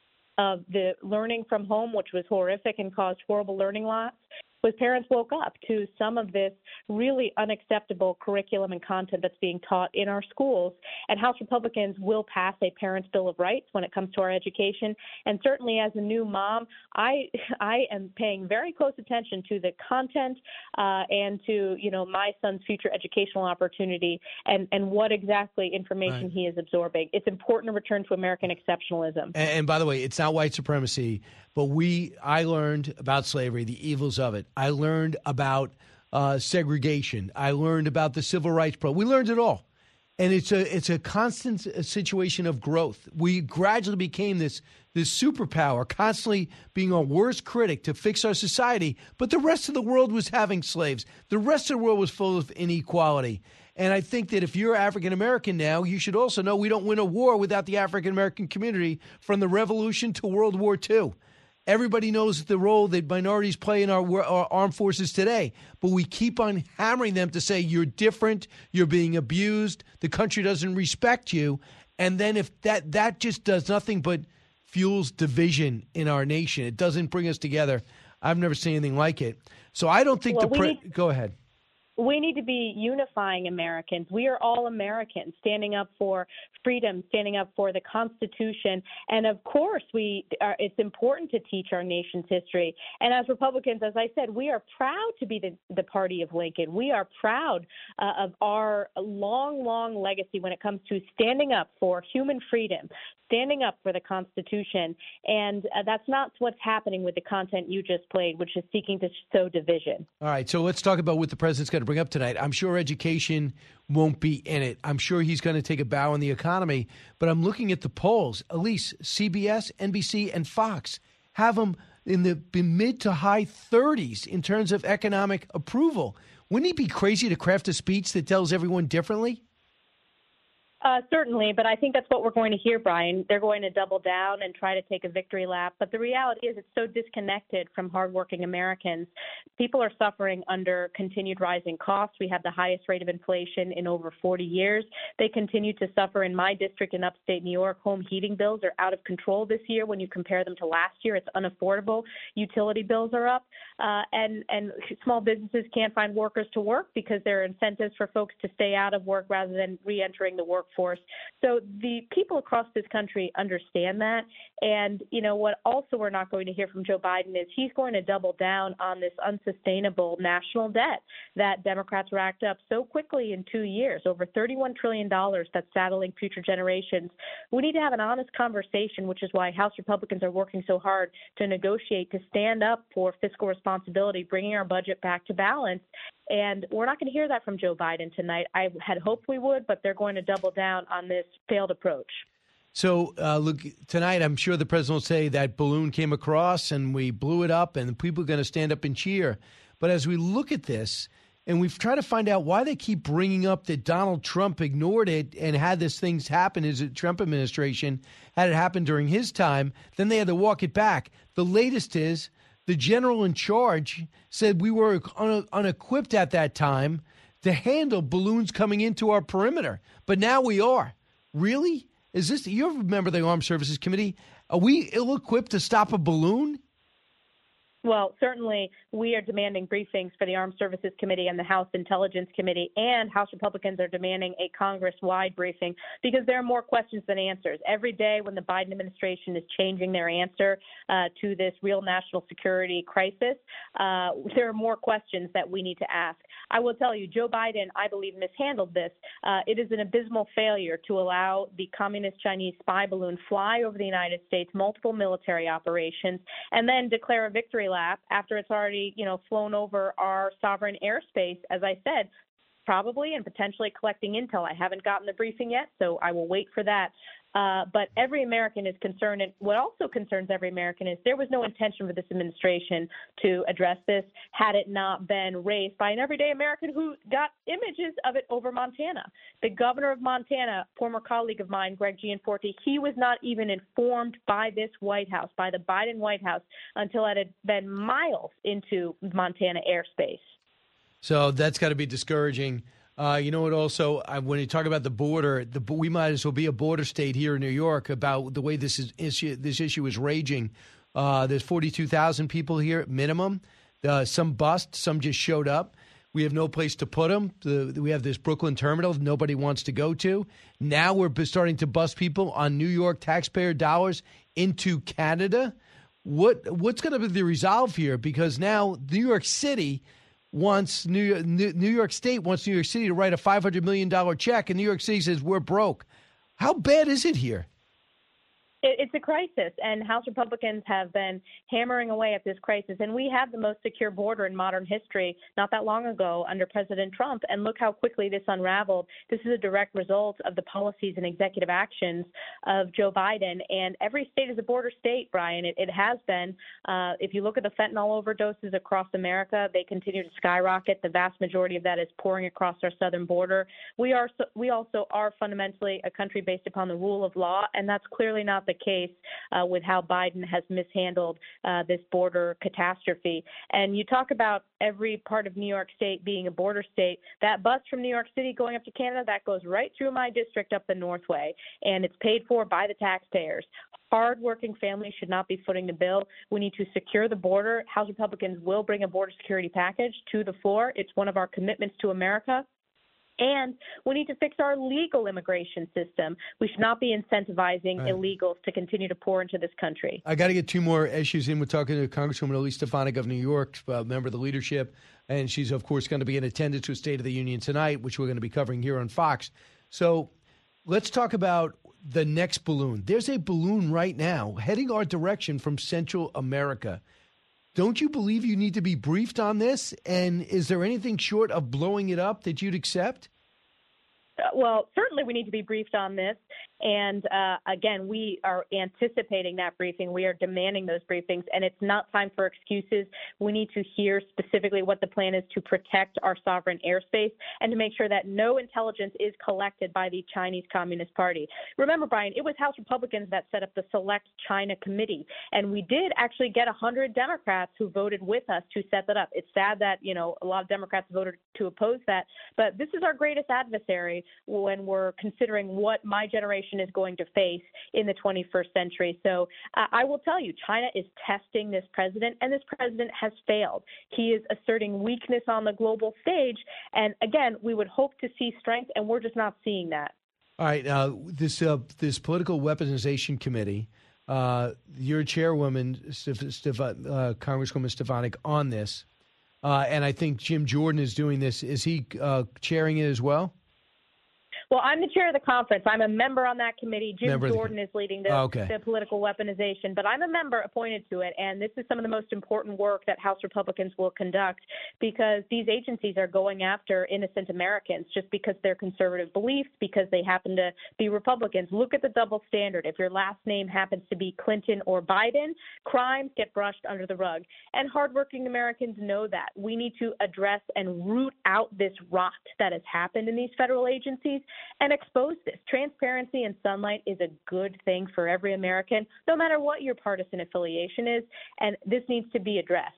of the learning from home, which was horrific and caused horrible learning loss, was parents woke up to some of this really unacceptable curriculum and content that's being taught in our schools. And House Republicans will pass a Parents' Bill of Rights when it comes to our education. And certainly as a new mom, I I am paying very close attention to the content uh, and to, you know, my son's future educational opportunity and, and what exactly information right. he is absorbing. It's important to return to American exceptionalism. And, and by the way, it's not white supremacy, but we I learned about slavery, the evils of it. I learned about uh, segregation. I learned about the civil rights pro. We learned it all. And it's a it's a constant situation of growth. We gradually became this this superpower, constantly being our worst critic to fix our society. But the rest of the world was having slaves. The rest of the world was full of inequality. And I think that if you're African American now, you should also know we don't win a war without the African American community from the Revolution to World War Two. Everybody knows the role that minorities play in our, our armed forces today, but we keep on hammering them to say you're different, you're being abused, the country doesn't respect you, and then if that that just does nothing but fuels division in our nation. It doesn't bring us together. I've never seen anything like it. So I don't think well, the pre- need- go ahead. We need to be unifying Americans. We are all Americans, standing up for freedom, standing up for the Constitution. And of course, we are, it's important to teach our nation's history. And as Republicans, as I said, we are proud to be the, the party of Lincoln. We are proud uh, of our long, long legacy when it comes to standing up for human freedom, standing up for the Constitution. And uh, that's not what's happening with the content you just played, which is seeking to sow division. All right, so let's talk about what the president's going to bring up tonight. I'm sure education won't be in it. I'm sure he's going to take a bow on the economy. But I'm looking at the polls. Elise, C B S, N B C, and Fox have him in the mid to high thirties in terms of economic approval. Wouldn't he be crazy to craft a speech that tells everyone differently? Uh, certainly, but I think that's what we're going to hear, Brian. They're going to double down and try to take a victory lap. But the reality is it's so disconnected from hardworking Americans. People are suffering under continued rising costs. We have the highest rate of inflation in over forty years. They continue to suffer in my district in upstate New York. Home heating bills are out of control this year when you compare them to last year. It's unaffordable. Utility bills are up. Uh, and, and small businesses can't find workers to work because there are incentives for folks to stay out of work rather than reentering the workforce. Force. So the people across this country understand that. And, you know, what also we're not going to hear from Joe Biden is he's going to double down on this unsustainable national debt that Democrats racked up so quickly in two years, over thirty-one trillion dollars that's saddling future generations. We need to have an honest conversation, which is why House Republicans are working so hard to negotiate, to stand up for fiscal responsibility, bringing our budget back to balance. And we're not going to hear that from Joe Biden tonight. I had hoped we would, but they're going to double down on this failed approach. So, uh, look, tonight I'm sure the president will say that balloon came across and we blew it up and people are going to stand up and cheer. But as we look at this and we've tried to find out why they keep bringing up that Donald Trump ignored it and had this things happen, his Trump administration had it happen during his time, then they had to walk it back. The latest is the general in charge said we were un- unequipped at that time to handle balloons coming into our perimeter. But now we are. Really? Is this, you ever remember the Armed Services Committee? Are we ill-equipped to stop a balloon? Well, certainly we are demanding briefings for the Armed Services Committee and the House Intelligence Committee, and House Republicans are demanding a Congress-wide briefing because there are more questions than answers. Every day when the Biden administration is changing their answer uh, to this real national security crisis, uh, there are more questions that we need to ask. I will tell you, Joe Biden, I believe, mishandled this. Uh, it is an abysmal failure to allow the communist Chinese spy balloon fly over the United States, multiple military operations, and then declare a victory lap after it's already, you know, flown over our sovereign airspace, as I said, probably and potentially collecting intel. I haven't gotten the briefing yet, so I will wait for that. Uh, but every American is concerned, and what also concerns every American is there was no intention for this administration to address this had it not been raised by an everyday American who got images of it over Montana. The governor of Montana, former colleague of mine, Greg Gianforte, he was not even informed by this White House, by the Biden White House, until it had been miles into Montana airspace. So that's got to be discouraging. Uh, you know what? Also, uh, when you talk about the border, the, we might as well be a border state here in New York about the way this is issue. This issue is raging. Uh, there's forty-two thousand people here at minimum. Uh, some bust, some just showed up. We have no place to put them. The, we have this Brooklyn terminal nobody wants to go to. Now we're starting to bust people on New York taxpayer dollars into Canada. What what's going to be the resolve here? Because now New York City wants New York, New York State wants New York City to write a five hundred million dollars check, and New York City says we're broke. How bad is it here? It's a crisis, and House Republicans have been hammering away at this crisis. And we have the most secure border in modern history not that long ago under President Trump. And look how quickly this unraveled. This is a direct result of the policies and executive actions of Joe Biden. And every state is a border state, Brian. It, it has been. Uh, if you look at the fentanyl overdoses across America, they continue to skyrocket. The vast majority of that is pouring across our southern border. We are. We also are fundamentally a country based upon the rule of law, and that's clearly not the case uh, with how Biden has mishandled uh, this border catastrophe. And you talk about every part of New York State being a border state. That bus from New York City going up to Canada, that goes right through my district up the Northway, and it's paid for by the taxpayers. Hard-working families should not be footing the bill. We need to secure the border. House Republicans will bring a border security package to the floor. It's one of our commitments to America. And we need to fix our legal immigration system. We should not be incentivizing right. illegals to continue to pour into this country. I got to get two more issues in. We're talking to Congresswoman Elise Stefanik of New York, uh, member of the leadership, and she's, of course, going to be in attendance with State of the Union tonight, which we're going to be covering here on Fox. So let's talk about the next balloon. There's a balloon right now heading our direction from Central America. Don't you believe you need to be briefed on this? And is there anything short of blowing it up that you'd accept? Well, certainly we need to be briefed on this. And uh, again, we are anticipating that briefing. We are demanding those briefings, and it's not time for excuses. We need to hear specifically what the plan is to protect our sovereign airspace and to make sure that no intelligence is collected by the Chinese Communist Party. Remember, Brian, it was House Republicans that set up the Select China Committee, and we did actually get one hundred Democrats who voted with us to set that up. It's sad that, you know, a lot of Democrats voted to oppose that, but this is our greatest adversary when we're considering what my generation is going to face in the twenty-first century. So uh, I will tell you, China is testing this president, and this president has failed. He is asserting weakness on the global stage. And again, we would hope to see strength, and we're just not seeing that. All right. Uh, this uh, this political weaponization committee, uh, your chairwoman, Steph- Steph- uh, Congresswoman Stefanik, on this. Uh, and I think Jim Jordan is doing this. Is he uh, chairing it as well? Well, I'm the chair of the conference. I'm a member on that committee. Jim Member Jordan is leading the, Oh, okay. the political weaponization, but I'm a member appointed to it, and this is some of the most important work that House Republicans will conduct because these agencies are going after innocent Americans just because they're conservative beliefs, because they happen to be Republicans. Look at the double standard. If your last name happens to be Clinton or Biden, crimes get brushed under the rug, and hardworking Americans know that. We need to address and root out this rot that has happened in these federal agencies and expose this. Transparency and sunlight is a good thing for every American, no matter what your partisan affiliation is, and this needs to be addressed.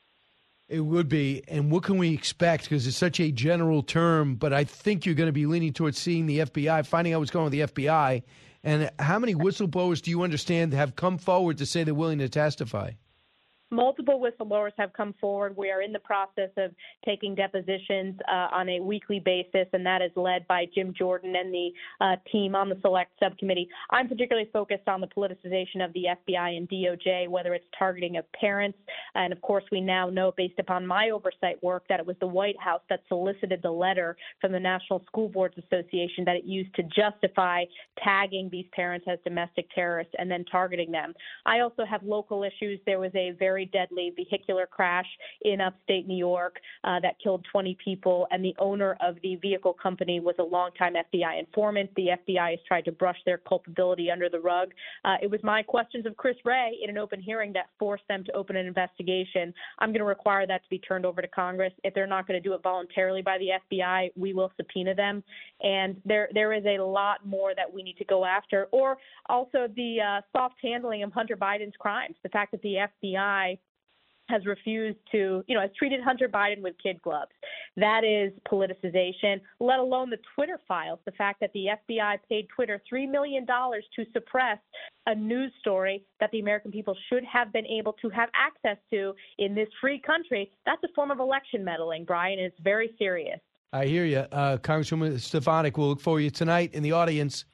It would be. And what can we expect? Because it's such a general term, but I think you're going to be leaning towards seeing the F B I, finding out what's going on with the F B I. And how many whistleblowers do you understand have come forward to say they're willing to testify? Multiple whistleblowers have come forward. We are in the process of taking depositions uh, on a weekly basis, and that is led by Jim Jordan and the uh, team on the Select Subcommittee. I'm particularly focused on the politicization of the F B I and D O J, whether it's targeting of parents. And, of course, we now know, based upon my oversight work, that it was the White House that solicited the letter from the National School Boards Association that it used to justify tagging these parents as domestic terrorists and then targeting them. I also have local issues. There was a very deadly vehicular crash in upstate New York uh, that killed twenty people, and the owner of the vehicle company was a longtime F B I informant. The F B I has tried to brush their culpability under the rug. Uh, it was my questions of Chris Wray in an open hearing that forced them to open an investigation. I'm going to require that to be turned over to Congress. If they're not going to do it voluntarily by the F B I, we will subpoena them. And there there is a lot more that we need to go after. Or also the uh, soft handling of Hunter Biden's crimes, the fact that the F B I has refused to, you know, has treated Hunter Biden with kid gloves. That is politicization, let alone the Twitter files, the fact that the F B I paid Twitter three million dollars to suppress a news story that the American people should have been able to have access to in this free country. That's a form of election meddling, Brian. It's very serious. I hear you. Uh, Congresswoman Stefanik, we'll look for you tonight in the audience.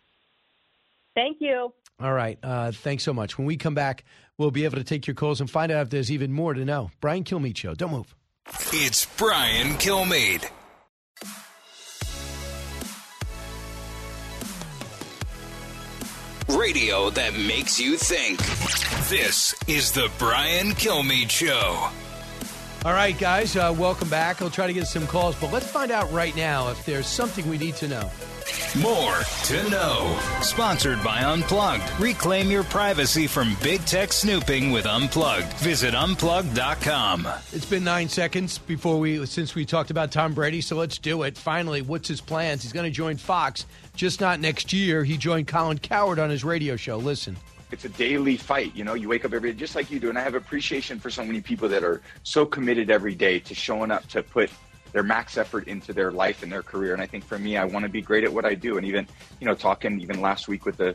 Thank you. All right. Uh, thanks so much. When we come back, we'll be able to take your calls and find out if there's even more to know. Brian Kilmeade Show. Don't move. It's Brian Kilmeade. Radio that makes you think. This is the Brian Kilmeade Show. All right, guys, uh, welcome back. I'll try to get some calls, but let's find out right now if there's something we need to know. More to know. Sponsored by Unplugged. Reclaim your privacy from big tech snooping with Unplugged. Visit unplugged dot com. It's been nine seconds before we since we talked about Tom Brady, so let's do it. Finally, what's his plans? He's going to join Fox, just not next year. He joined Colin Cowherd on his radio show. Listen. It's a daily fight. You know, you wake up every day just like you do. And I have appreciation for so many people that are so committed every day to showing up to put their max effort into their life and their career. And I think for me, I want to be great at what I do. And even, you know, talking even last week with the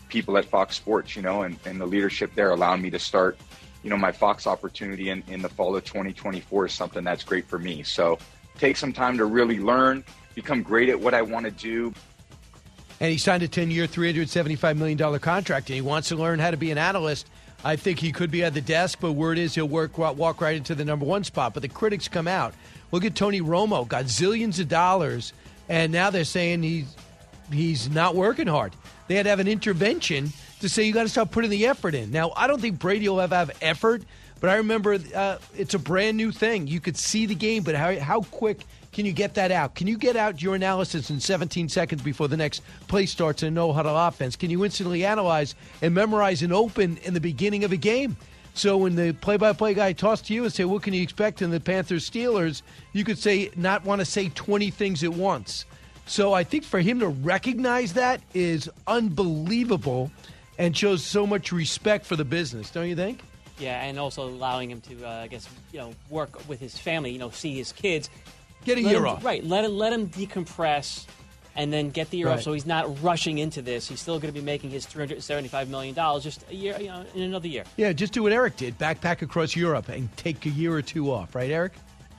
people at Fox Sports, you know, and, and the leadership there allowing me to start, you know, my Fox opportunity in, in the fall of twenty twenty-four is something that's great for me. So take some time to really learn, become great at what I want to do. And he signed a ten-year, three hundred seventy-five million dollars contract, and he wants to learn how to be an analyst. I think he could be at the desk, but word is he'll work walk right into the number one spot. But the critics come out. Look at Tony Romo, got zillions of dollars, and now they're saying he's he's not working hard. They had to have an intervention to say you got to start putting the effort in. Now, I don't think Brady will have, have effort, but I remember uh, it's a brand new thing. You could see the game, but how how quick can you get that out? Can you get out your analysis in seventeen seconds before the next play starts in a no-huddle offense? Can you instantly analyze and memorize an open in the beginning of a game? So when the play-by-play guy talks to you and say, what can you expect in the Panthers-Steelers, you could say not want to say twenty things at once. So I think for him to recognize that is unbelievable and shows so much respect for the business, don't you think? Yeah, and also allowing him to, uh, I guess, you know, work with his family, you know, see his kids. Get a let year him, off. Right. Let him, let him decompress and then get the year Right. off so he's not rushing into this. He's still going to be making his three hundred seventy-five million dollars just a year, you know, in another year. Yeah, just do what Eric did. Backpack across Europe and take a year or two off. Right, Eric?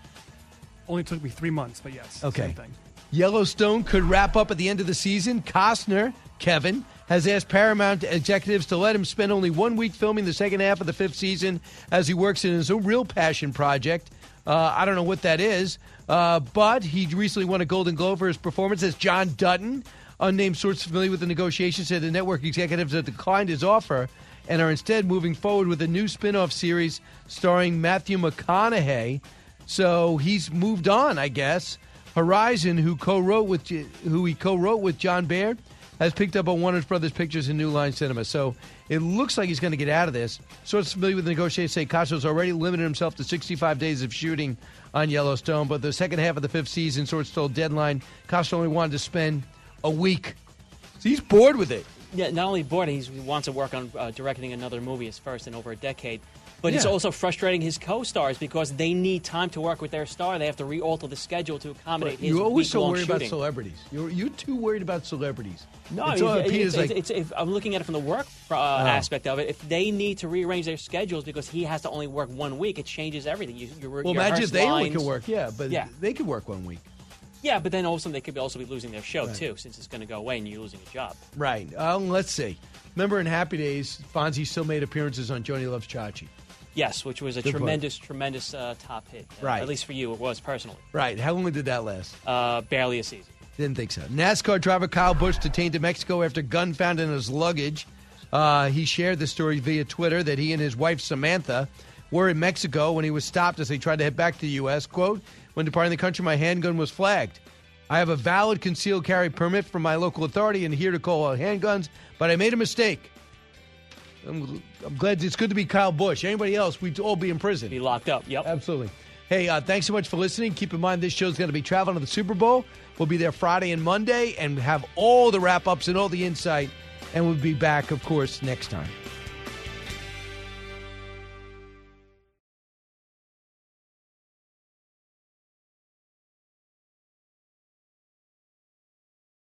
Only took me three months, but yes. Okay. Same thing. Yellowstone could wrap up at the end of the season. Costner, Kevin, has asked Paramount executives to let him spend only one week filming the second half of the fifth season as he works in his real passion project. Uh, I don't know what that is, uh, but he recently won a Golden Globe for his performance as John Dutton. Unnamed sources familiar with the negotiations said the network executives have declined his offer and are instead moving forward with a new spin-off series starring Matthew McConaughey. So he's moved on, I guess. Horizon, who co-wrote with who he co-wrote with John Baird, has picked up on Warner Brothers Pictures and New Line Cinema. So it looks like he's going to get out of this. Sources familiar with the negotiations say Costner's already limited himself to sixty-five days of shooting on Yellowstone, but the second half of the fifth season, sources told Deadline, Costner only wanted to spend a week. So he's bored with it. Yeah, not only bored, he's, he wants to work on uh, directing another movie, his first in over a decade. But it's Yeah. also frustrating his co-stars because they need time to work with their star. They have to re-alter the schedule to accommodate his You're always so week-long worried shooting. about celebrities. You're, you're too worried about celebrities. No, it's if- all, if- Peter's it's, like, it's, if I'm looking at it from the work uh, aspect of it. If they need to rearrange their schedules because he has to only work one week, it changes everything. You, you, well, your imagine if rehearsed they lines, could work. Yeah, but yeah. they could work one week. Yeah, but then all of a sudden they could also be losing their show, Right. too, since it's going to go away and you're losing a job. Right. Um, let's see. Remember in Happy Days, Fonzie still made appearances on Johnny Loves Chachi. Yes, which was a Good book. tremendous, tremendous uh, top hit. Uh, Right. At least for you, it was personally. Right. How long did that last? Uh, barely a season. Didn't think so. NASCAR driver Kyle Busch detained in Mexico after a gun found in his luggage. Uh, he shared the story via Twitter that he and his wife Samantha were in Mexico when he was stopped as they tried to head back to the U S. Quote, when departing the country, my handgun was flagged. I have a valid concealed carry permit from my local authority and here to call out handguns, but I made a mistake. I'm, I'm glad it's good to be Kyle Busch. Anybody else, we'd all be in prison. Be locked up, yep. Absolutely. Hey, uh, thanks so much for listening. Keep in mind this show's going to be traveling to the Super Bowl. We'll be there Friday and Monday and have all the wrap-ups and all the insight. And we'll be back, of course, next time.